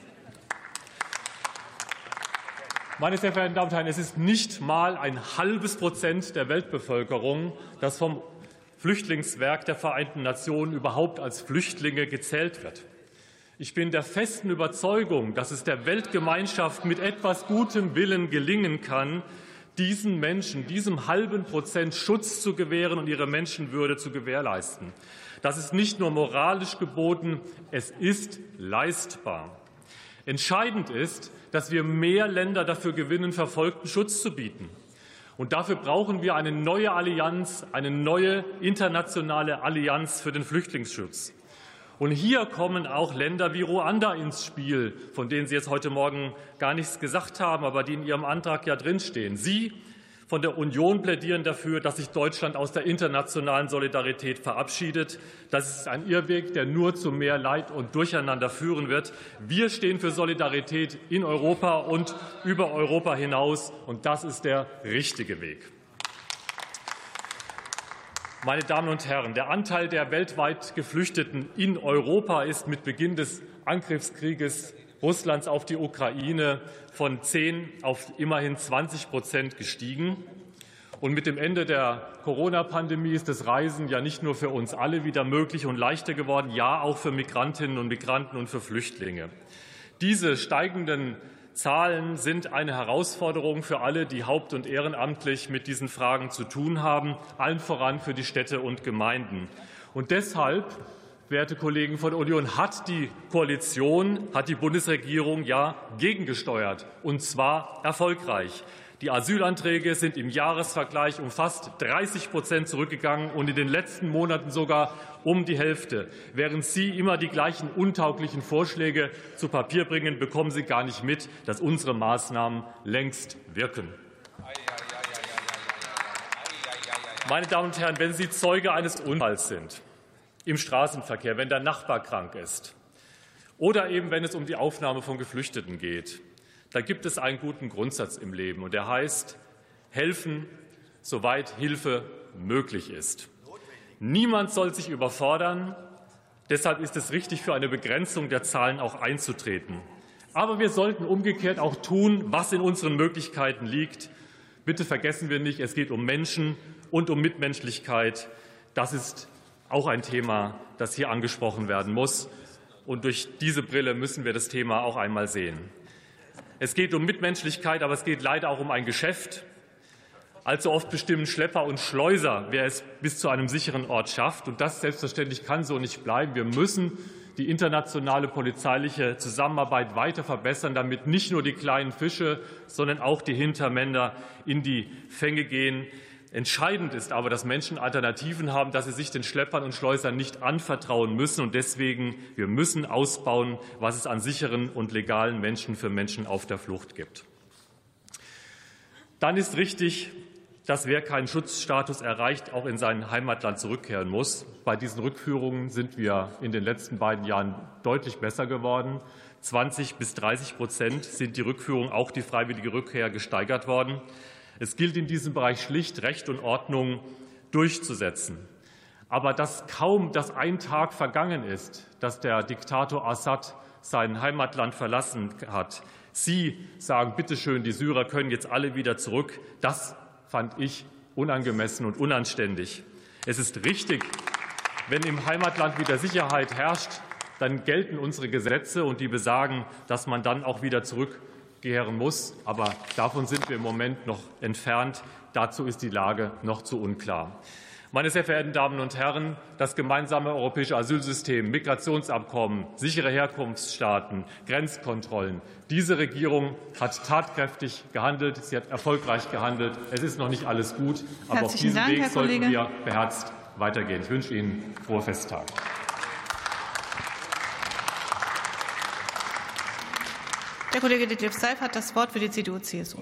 Meine sehr verehrten Damen und Herren, es ist nicht mal 0,5% der Weltbevölkerung, das vom Flüchtlingswerk der Vereinten Nationen überhaupt als Flüchtlinge gezählt wird. Ich bin der festen Überzeugung, dass es der Weltgemeinschaft mit etwas gutem Willen gelingen kann, diesen Menschen, diesem 0,5% Schutz zu gewähren und ihre Menschenwürde zu gewährleisten. Das ist nicht nur moralisch geboten, es ist leistbar. Entscheidend ist, dass wir mehr Länder dafür gewinnen, Verfolgten Schutz zu bieten. Und dafür brauchen wir eine neue Allianz, eine neue internationale Allianz für den Flüchtlingsschutz. Und hier kommen auch Länder wie Ruanda ins Spiel, von denen Sie jetzt heute Morgen gar nichts gesagt haben, aber die in Ihrem Antrag ja drinstehen. Sie von der Union plädieren dafür, dass sich Deutschland aus der internationalen Solidarität verabschiedet. Das ist ein Irrweg, der nur zu mehr Leid und Durcheinander führen wird. Wir stehen für Solidarität in Europa und über Europa hinaus, und das ist der richtige Weg. Meine Damen und Herren, der Anteil der weltweit Geflüchteten in Europa ist mit Beginn des Angriffskrieges Russlands auf die Ukraine von 10 auf immerhin 20% gestiegen. Und mit dem Ende der Corona-Pandemie ist das Reisen ja nicht nur für uns alle wieder möglich und leichter geworden, ja auch für Migrantinnen und Migranten und für Flüchtlinge. Diese steigenden Zahlen sind eine Herausforderung für alle, die haupt- und ehrenamtlich mit diesen Fragen zu tun haben, allen voran für die Städte und Gemeinden. Und deshalb, werte Kollegen von der Union, hat die Koalition, hat die Bundesregierung ja gegengesteuert, und zwar erfolgreich. Die Asylanträge sind im Jahresvergleich um fast 30% zurückgegangen und in den letzten Monaten sogar um die Hälfte. Während Sie immer die gleichen untauglichen Vorschläge zu Papier bringen, bekommen Sie gar nicht mit, dass unsere Maßnahmen längst wirken. Meine Damen und Herren, wenn Sie Zeuge eines Unfalls sind im Straßenverkehr, wenn der Nachbar krank ist oder eben wenn es um die Aufnahme von Geflüchteten geht, da gibt es einen guten Grundsatz im Leben, und der heißt: helfen, soweit Hilfe möglich ist. Niemand soll sich überfordern. Deshalb ist es richtig, für eine Begrenzung der Zahlen auch einzutreten. Aber wir sollten umgekehrt auch tun, was in unseren Möglichkeiten liegt. Bitte vergessen wir nicht, es geht um Menschen und um Mitmenschlichkeit. Das ist auch ein Thema, das hier angesprochen werden muss. Und durch diese Brille müssen wir das Thema auch einmal sehen. Es geht um Mitmenschlichkeit, aber es geht leider auch um ein Geschäft. Allzu oft bestimmen Schlepper und Schleuser, wer es bis zu einem sicheren Ort schafft. Und das selbstverständlich kann so nicht bleiben. Wir müssen die internationale polizeiliche Zusammenarbeit weiter verbessern, damit nicht nur die kleinen Fische, sondern auch die Hintermänner in die Fänge gehen. Entscheidend ist aber, dass Menschen Alternativen haben, dass sie sich den Schleppern und Schleusern nicht anvertrauen müssen. Und deswegen, wir müssen ausbauen, was es an sicheren und legalen Menschen für Menschen auf der Flucht gibt. Dann ist richtig, dass wer keinen Schutzstatus erreicht, auch in sein Heimatland zurückkehren muss. Bei diesen Rückführungen sind wir in den letzten beiden Jahren deutlich besser geworden. 20 bis 30% sind die Rückführungen, auch die freiwillige Rückkehr, gesteigert worden. Es gilt in diesem Bereich schlicht, Recht und Ordnung durchzusetzen. Aber dass kaum ein Tag vergangen ist, dass der Diktator Assad sein Heimatland verlassen hat, Sie sagen, bitteschön, die Syrer können jetzt alle wieder zurück, das fand ich unangemessen und unanständig. Es ist richtig, wenn im Heimatland wieder Sicherheit herrscht, dann gelten unsere Gesetze und die besagen, dass man dann auch wieder zurückkehren muss. Aber davon sind wir im Moment noch entfernt. Dazu ist die Lage noch zu unklar. Meine sehr verehrten Damen und Herren, das gemeinsame europäische Asylsystem, Migrationsabkommen, sichere Herkunftsstaaten, Grenzkontrollen. Diese Regierung hat tatkräftig gehandelt. Sie hat erfolgreich gehandelt. Es ist noch nicht alles gut, aber auf diesem Weg sollten wir beherzt weitergehen. Ich wünsche Ihnen frohe Festtage. Der Kollege Ditlev Seif hat das Wort für die CDU-CSU.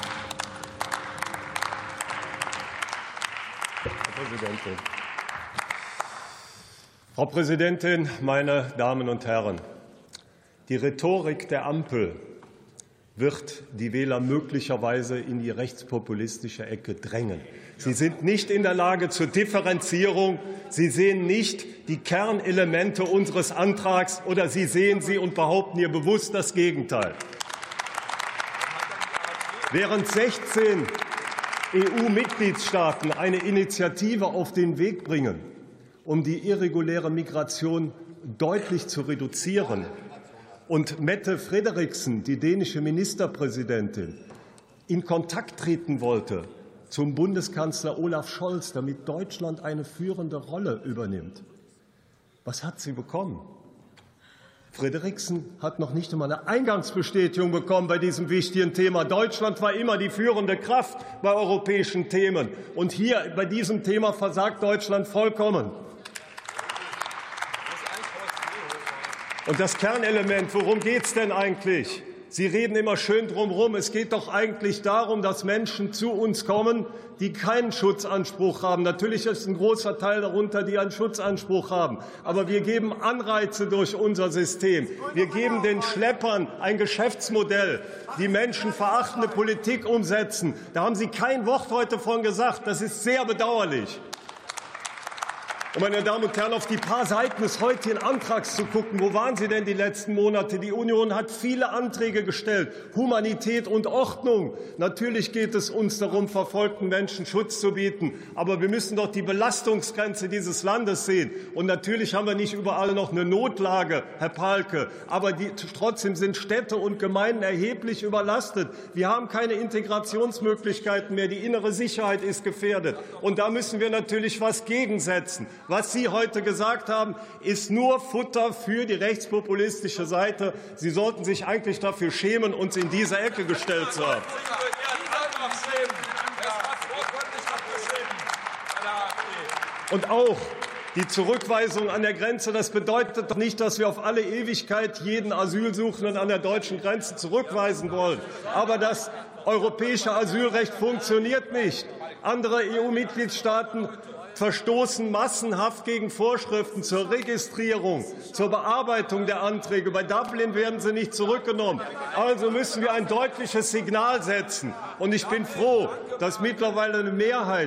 Frau Präsidentin, meine Damen und Herren! Die Rhetorik der Ampel wird die Wähler möglicherweise in die rechtspopulistische Ecke drängen. Sie sind nicht in der Lage zur Differenzierung. Sie sehen nicht die Kernelemente unseres Antrags, oder Sie sehen sie und behaupten hier bewusst das Gegenteil. Während 16 EU-Mitgliedstaaten eine Initiative auf den Weg bringen, um die irreguläre Migration deutlich zu reduzieren, und Mette Frederiksen, die dänische Ministerpräsidentin, in Kontakt treten wollte zum Bundeskanzler Olaf Scholz, damit Deutschland eine führende Rolle übernimmt. Was hat sie bekommen? Frederiksen hat noch nicht einmal eine Eingangsbestätigung bekommen bei diesem wichtigen Thema. Deutschland war immer die führende Kraft bei europäischen Themen. Und hier bei diesem Thema versagt Deutschland vollkommen. Und das Kernelement, worum geht es denn eigentlich? Sie reden immer schön drumherum. Es geht doch eigentlich darum, dass Menschen zu uns kommen, die keinen Schutzanspruch haben. Natürlich ist ein großer Teil darunter, die einen Schutzanspruch haben. Aber wir geben Anreize durch unser System. Wir geben den Schleppern ein Geschäftsmodell, die menschenverachtende Politik umsetzen. Da haben Sie kein Wort heute von gesagt. Das ist sehr bedauerlich. Und meine Damen und Herren, auf die paar Seiten des heutigen Antrags zu gucken, wo waren Sie denn die letzten Monate? Die Union hat viele Anträge gestellt, Humanität und Ordnung. Natürlich geht es uns darum, verfolgten Menschen Schutz zu bieten. Aber wir müssen doch die Belastungsgrenze dieses Landes sehen. Und natürlich haben wir nicht überall noch eine Notlage, Herr Palke. Aber trotzdem sind Städte und Gemeinden erheblich überlastet. Wir haben keine Integrationsmöglichkeiten mehr. Die innere Sicherheit ist gefährdet. Und da müssen wir natürlich was gegensetzen. Was Sie heute gesagt haben, ist nur Futter für die rechtspopulistische Seite. Sie sollten sich eigentlich dafür schämen, uns in diese Ecke gestellt zu haben. Und auch die Zurückweisung an der Grenze, das bedeutet doch nicht, dass wir auf alle Ewigkeit jeden Asylsuchenden an der deutschen Grenze zurückweisen wollen. Aber das europäische Asylrecht funktioniert nicht. Andere EU-Mitgliedstaaten verstoßen massenhaft gegen Vorschriften zur Registrierung, zur Bearbeitung der Anträge. Bei Dublin werden sie nicht zurückgenommen. Also müssen wir ein deutliches Signal setzen. Und ich bin froh, dass mittlerweile eine Mehrheit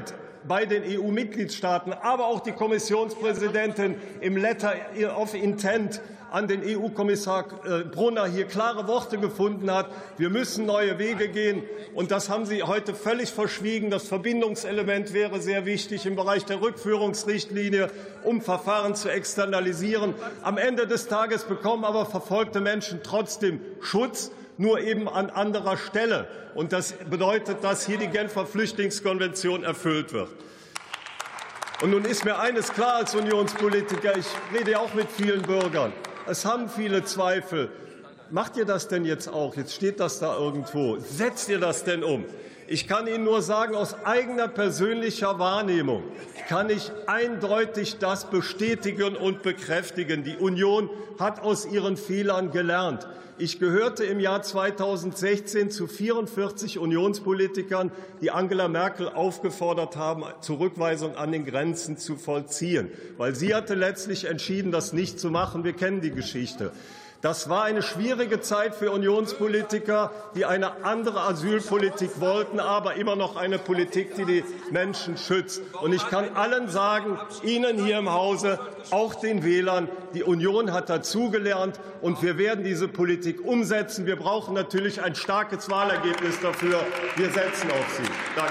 bei den EU-Mitgliedstaaten, aber auch die Kommissionspräsidentin im Letter of Intent an den EU-Kommissar Brunner hier klare Worte gefunden hat. Wir müssen neue Wege gehen. Und das haben Sie heute völlig verschwiegen. Das Verbindungselement wäre sehr wichtig im Bereich der Rückführungsrichtlinie, um Verfahren zu externalisieren. Am Ende des Tages bekommen aber verfolgte Menschen trotzdem Schutz, nur eben an anderer Stelle. Und das bedeutet, dass hier die Genfer Flüchtlingskonvention erfüllt wird. Und nun ist mir eines klar als Unionspolitiker, ich rede ja auch mit vielen Bürgern. Es haben viele Zweifel. Macht ihr das denn jetzt auch? Jetzt steht das da irgendwo. Setzt ihr das denn um? Ich kann Ihnen nur sagen, aus eigener persönlicher Wahrnehmung kann ich eindeutig das bestätigen und bekräftigen. Die Union hat aus ihren Fehlern gelernt. Ich gehörte im Jahr 2016 zu 44 Unionspolitikern, die Angela Merkel aufgefordert haben, Zurückweisung an den Grenzen zu vollziehen, weil sie hatte letztlich entschieden, das nicht zu machen. Wir kennen die Geschichte. Das war eine schwierige Zeit für Unionspolitiker, die eine andere Asylpolitik wollten, aber immer noch eine Politik, die die Menschen schützt. Und ich kann allen sagen, Ihnen hier im Hause, auch den Wählern, die Union hat dazugelernt, und wir werden diese Politik umsetzen. Wir brauchen natürlich ein starkes Wahlergebnis dafür. Wir setzen auf Sie. Danke.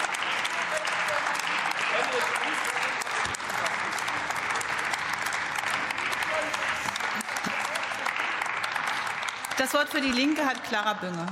Das Wort für die Linke hat Clara Bünge.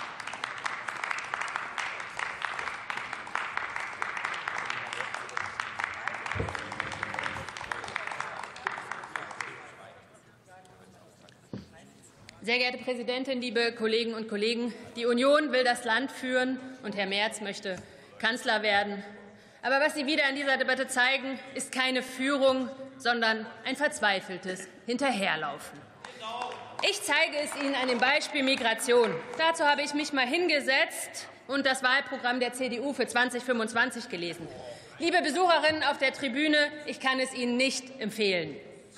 Sehr geehrte Präsidentin, liebe Kolleginnen und Kollegen! Die Union will das Land führen, und Herr Merz möchte Kanzler werden. Aber was Sie wieder in dieser Debatte zeigen, ist keine Führung, sondern ein verzweifeltes Hinterherlaufen. Ich zeige es Ihnen an dem Beispiel Migration. Dazu habe ich mich mal hingesetzt und das Wahlprogramm der CDU für 2025 gelesen. Liebe Besucherinnen auf der Tribüne, ich kann es Ihnen nicht empfehlen.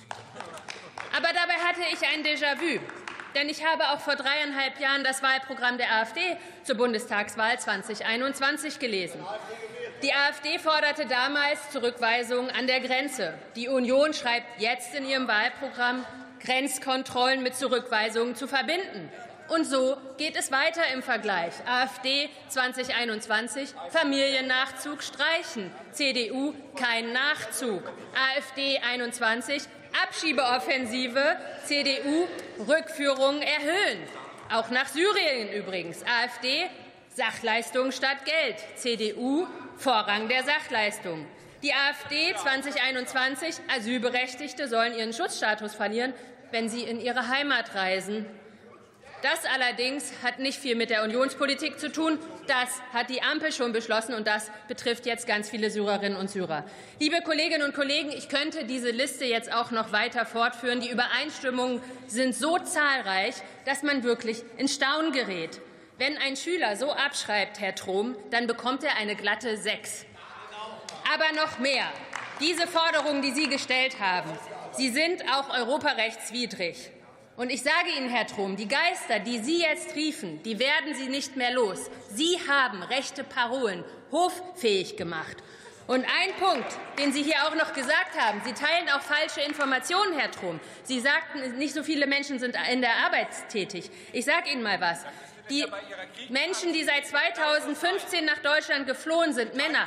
Aber dabei hatte ich ein Déjà-vu. Denn ich habe auch vor 3,5 Jahren das Wahlprogramm der AfD zur Bundestagswahl 2021 gelesen. Die AfD forderte damals Zurückweisung an der Grenze. Die Union schreibt jetzt in ihrem Wahlprogramm, Grenzkontrollen mit Zurückweisungen zu verbinden. Und so geht es weiter im Vergleich. AfD 2021, Familiennachzug streichen. CDU, kein Nachzug. AfD 21, Abschiebeoffensive. CDU, Rückführungen erhöhen. Auch nach Syrien übrigens. AfD, Sachleistung statt Geld. CDU, Vorrang der Sachleistung. Die AfD 2021, Asylberechtigte sollen ihren Schutzstatus verlieren, wenn sie in ihre Heimat reisen. Das allerdings hat nicht viel mit der Unionspolitik zu tun. Das hat die Ampel schon beschlossen, und das betrifft jetzt ganz viele Syrerinnen und Syrer. Liebe Kolleginnen und Kollegen, ich könnte diese Liste jetzt auch noch weiter fortführen. Die Übereinstimmungen sind so zahlreich, dass man wirklich in Staunen gerät. Wenn ein Schüler so abschreibt, Herr Trom, dann bekommt er eine glatte 6. Aber noch mehr. Diese Forderungen, die Sie gestellt haben, sie sind auch europarechtswidrig. Und ich sage Ihnen, Herr Trom, die Geister, die Sie jetzt riefen, die werden Sie nicht mehr los. Sie haben rechte Parolen hoffähig gemacht. Und ein Punkt, den Sie hier auch noch gesagt haben, Sie teilen auch falsche Informationen, Herr Trom. Sie sagten, nicht so viele Menschen sind in der Arbeit tätig. Ich sage Ihnen mal was. Die Menschen, die seit 2015 nach Deutschland geflohen sind, Männer,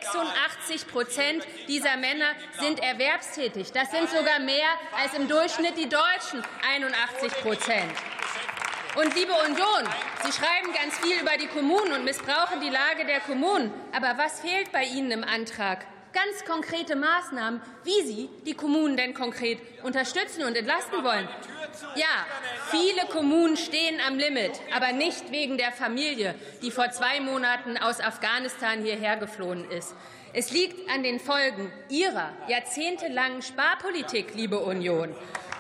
86% dieser Männer sind erwerbstätig. Das sind sogar mehr als im Durchschnitt die Deutschen, 81%. Und liebe Union, Sie schreiben ganz viel über die Kommunen und missbrauchen die Lage der Kommunen. Aber was fehlt bei Ihnen im Antrag? Ganz konkrete Maßnahmen, wie Sie die Kommunen denn konkret unterstützen und entlasten wollen. Ja, viele Kommunen stehen am Limit, aber nicht wegen der Familie, die vor 2 Monaten aus Afghanistan hierher geflohen ist. Es liegt an den Folgen Ihrer jahrzehntelangen Sparpolitik, liebe Union.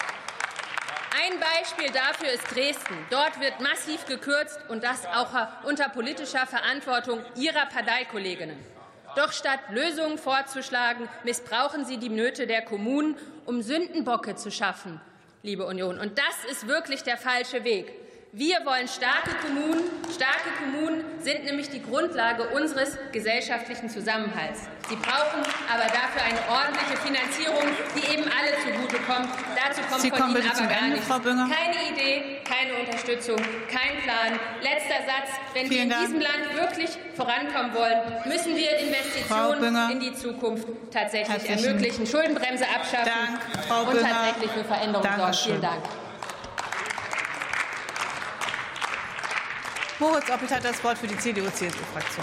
Ein Beispiel dafür ist Dresden. Dort wird massiv gekürzt, und das auch unter politischer Verantwortung Ihrer Parteikolleginnen. Doch statt Lösungen vorzuschlagen, missbrauchen Sie die Nöte der Kommunen, um Sündenbocke zu schaffen, liebe Union. Und das ist wirklich der falsche Weg. Wir wollen starke Kommunen. Starke Kommunen sind nämlich die Grundlage unseres gesellschaftlichen Zusammenhalts. Sie brauchen aber dafür eine ordentliche Finanzierung, die eben alle zugutekommt. Dazu kommt von Ihnen aber gar nichts. Keine Idee, keine Unterstützung, kein Plan. Letzter Satz. Wenn wir in diesem Land wirklich vorankommen wollen, müssen wir Investitionen in die Zukunft tatsächlich ermöglichen, Schuldenbremse abschaffen und tatsächlich für Veränderungen sorgen. Vielen Dank. Moritz Oppelt hat das Wort für die CDU-CSU-Fraktion.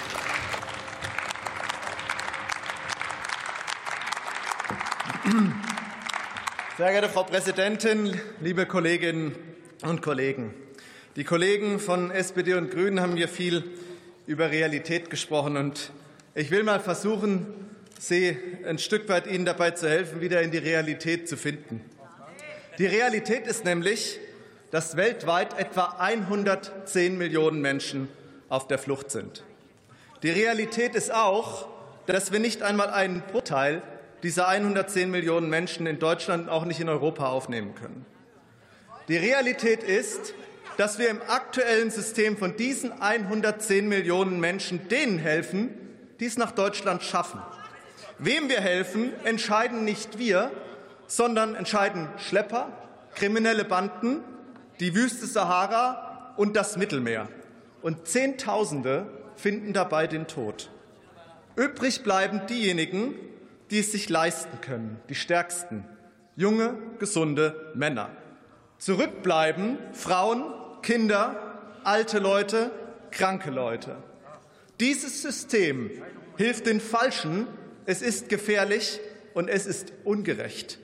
Sehr geehrte Frau Präsidentin, liebe Kolleginnen und Kollegen! Die Kollegen von SPD und Grünen haben hier viel über Realität gesprochen. Und ich will mal versuchen, Sie ein Stück weit Ihnen dabei zu helfen, wieder in die Realität zu finden. Die Realität ist nämlich, dass weltweit etwa 110 Millionen Menschen auf der Flucht sind. Die Realität ist auch, dass wir nicht einmal einen Bruchteil dieser 110 Millionen Menschen in Deutschland und auch nicht in Europa aufnehmen können. Die Realität ist, dass wir im aktuellen System von diesen 110 Millionen Menschen denen helfen, die es nach Deutschland schaffen. Wem wir helfen, entscheiden nicht wir, sondern entscheiden Schlepper, kriminelle Banden, die Wüste Sahara und das Mittelmeer. Und Zehntausende finden dabei den Tod. Übrig bleiben diejenigen, die es sich leisten können, die Stärksten, junge, gesunde Männer. Zurückbleiben Frauen, Kinder, alte Leute, kranke Leute. Dieses System hilft den Falschen, es ist gefährlich und es ist ungerecht.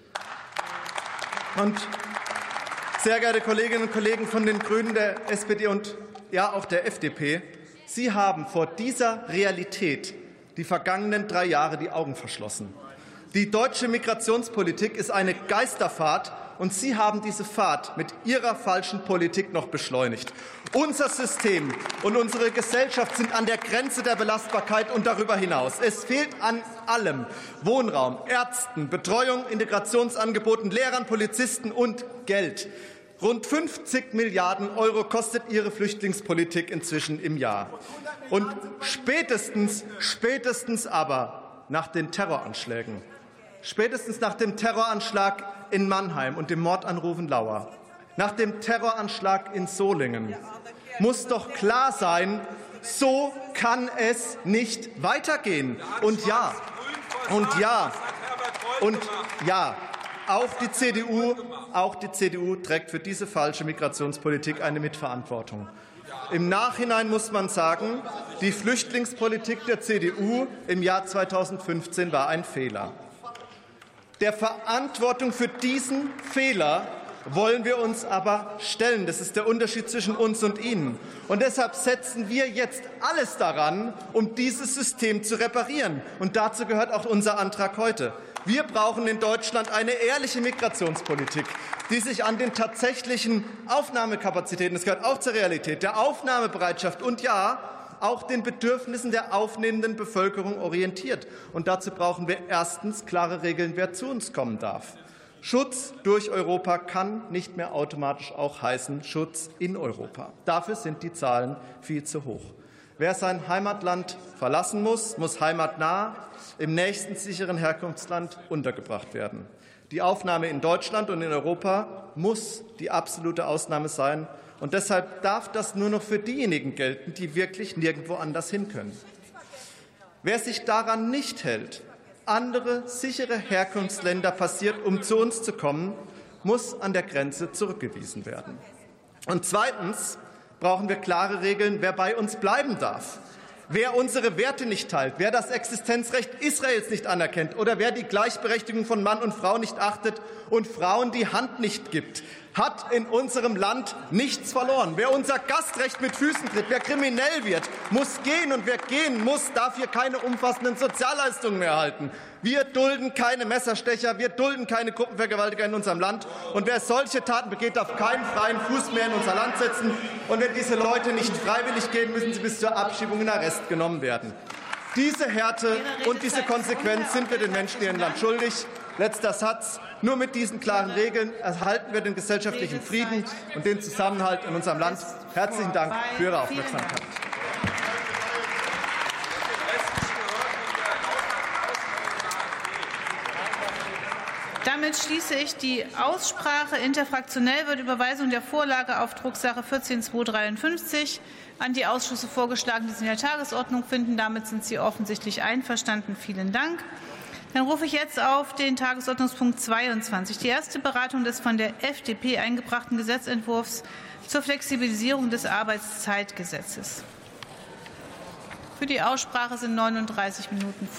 Und sehr geehrte Kolleginnen und Kollegen von den Grünen, der SPD und ja auch der FDP, Sie haben vor dieser Realität die vergangenen 3 Jahre die Augen verschlossen. Die deutsche Migrationspolitik ist eine Geisterfahrt, und Sie haben diese Fahrt mit Ihrer falschen Politik noch beschleunigt. Unser System und unsere Gesellschaft sind an der Grenze der Belastbarkeit und darüber hinaus. Es fehlt an allem: Wohnraum, Ärzten, Betreuung, Integrationsangeboten, Lehrern, Polizisten und Geld. Rund 50 Milliarden € kostet Ihre Flüchtlingspolitik inzwischen im Jahr. Und spätestens aber nach den Terroranschlägen, spätestens nach dem Terroranschlag in Mannheim und dem Mord an Ruven-Lauer, nach dem Terroranschlag in Solingen, muss doch klar sein, so kann es nicht weitergehen. Und ja, auch die CDU trägt für diese falsche Migrationspolitik eine Mitverantwortung. Im Nachhinein muss man sagen, die Flüchtlingspolitik der CDU im Jahr 2015 war ein Fehler. Der Verantwortung für diesen Fehler wollen wir uns aber stellen. Das ist der Unterschied zwischen uns und Ihnen. Und deshalb setzen wir jetzt alles daran, um dieses System zu reparieren. Und dazu gehört auch unser Antrag heute. Wir brauchen in Deutschland eine ehrliche Migrationspolitik, die sich an den tatsächlichen Aufnahmekapazitäten, das gehört auch zur Realität, der Aufnahmebereitschaft und ja, auch den Bedürfnissen der aufnehmenden Bevölkerung orientiert. Und dazu brauchen wir erstens klare Regeln, wer zu uns kommen darf. Schutz durch Europa kann nicht mehr automatisch auch heißen Schutz in Europa. Dafür sind die Zahlen viel zu hoch. Wer sein Heimatland verlassen muss, muss heimatnah im nächsten sicheren Herkunftsland untergebracht werden. Die Aufnahme in Deutschland und in Europa muss die absolute Ausnahme sein. Und deshalb darf das nur noch für diejenigen gelten, die wirklich nirgendwo anders hin können. Wer sich daran nicht hält, andere sichere Herkunftsländer passiert, um zu uns zu kommen, muss an der Grenze zurückgewiesen werden. Und zweitens brauchen wir klare Regeln, wer bei uns bleiben darf. Wer unsere Werte nicht teilt, wer das Existenzrecht Israels nicht anerkennt oder wer die Gleichberechtigung von Mann und Frau nicht achtet und Frauen die Hand nicht gibt, hat in unserem Land nichts verloren. Wer unser Gastrecht mit Füßen tritt, wer kriminell wird, muss gehen. Und wer gehen muss, darf hier keine umfassenden Sozialleistungen mehr erhalten. Wir dulden keine Messerstecher, wir dulden keine Gruppenvergewaltiger in unserem Land. Und wer solche Taten begeht, darf keinen freien Fuß mehr in unser Land setzen. Und wenn diese Leute nicht freiwillig gehen, müssen sie bis zur Abschiebung in Arrest genommen werden. Diese Härte und diese Konsequenz sind wir den Menschen hier im Land schuldig. letzter Satz. Nur mit diesen klaren Regeln erhalten wir den gesellschaftlichen Frieden und den Zusammenhalt in unserem Land. Herzlichen Dank für Ihre Aufmerksamkeit. Damit schließe ich die Aussprache. Interfraktionell wird Überweisung der Vorlage auf Drucksache 14.253 an die Ausschüsse vorgeschlagen, die Sie in der Tagesordnung finden. Damit sind Sie offensichtlich einverstanden. Vielen Dank. Dann rufe ich jetzt auf den Tagesordnungspunkt 22, die erste Beratung des von der FDP eingebrachten Gesetzentwurfs zur Flexibilisierung des Arbeitszeitgesetzes. Für die Aussprache sind 39 Minuten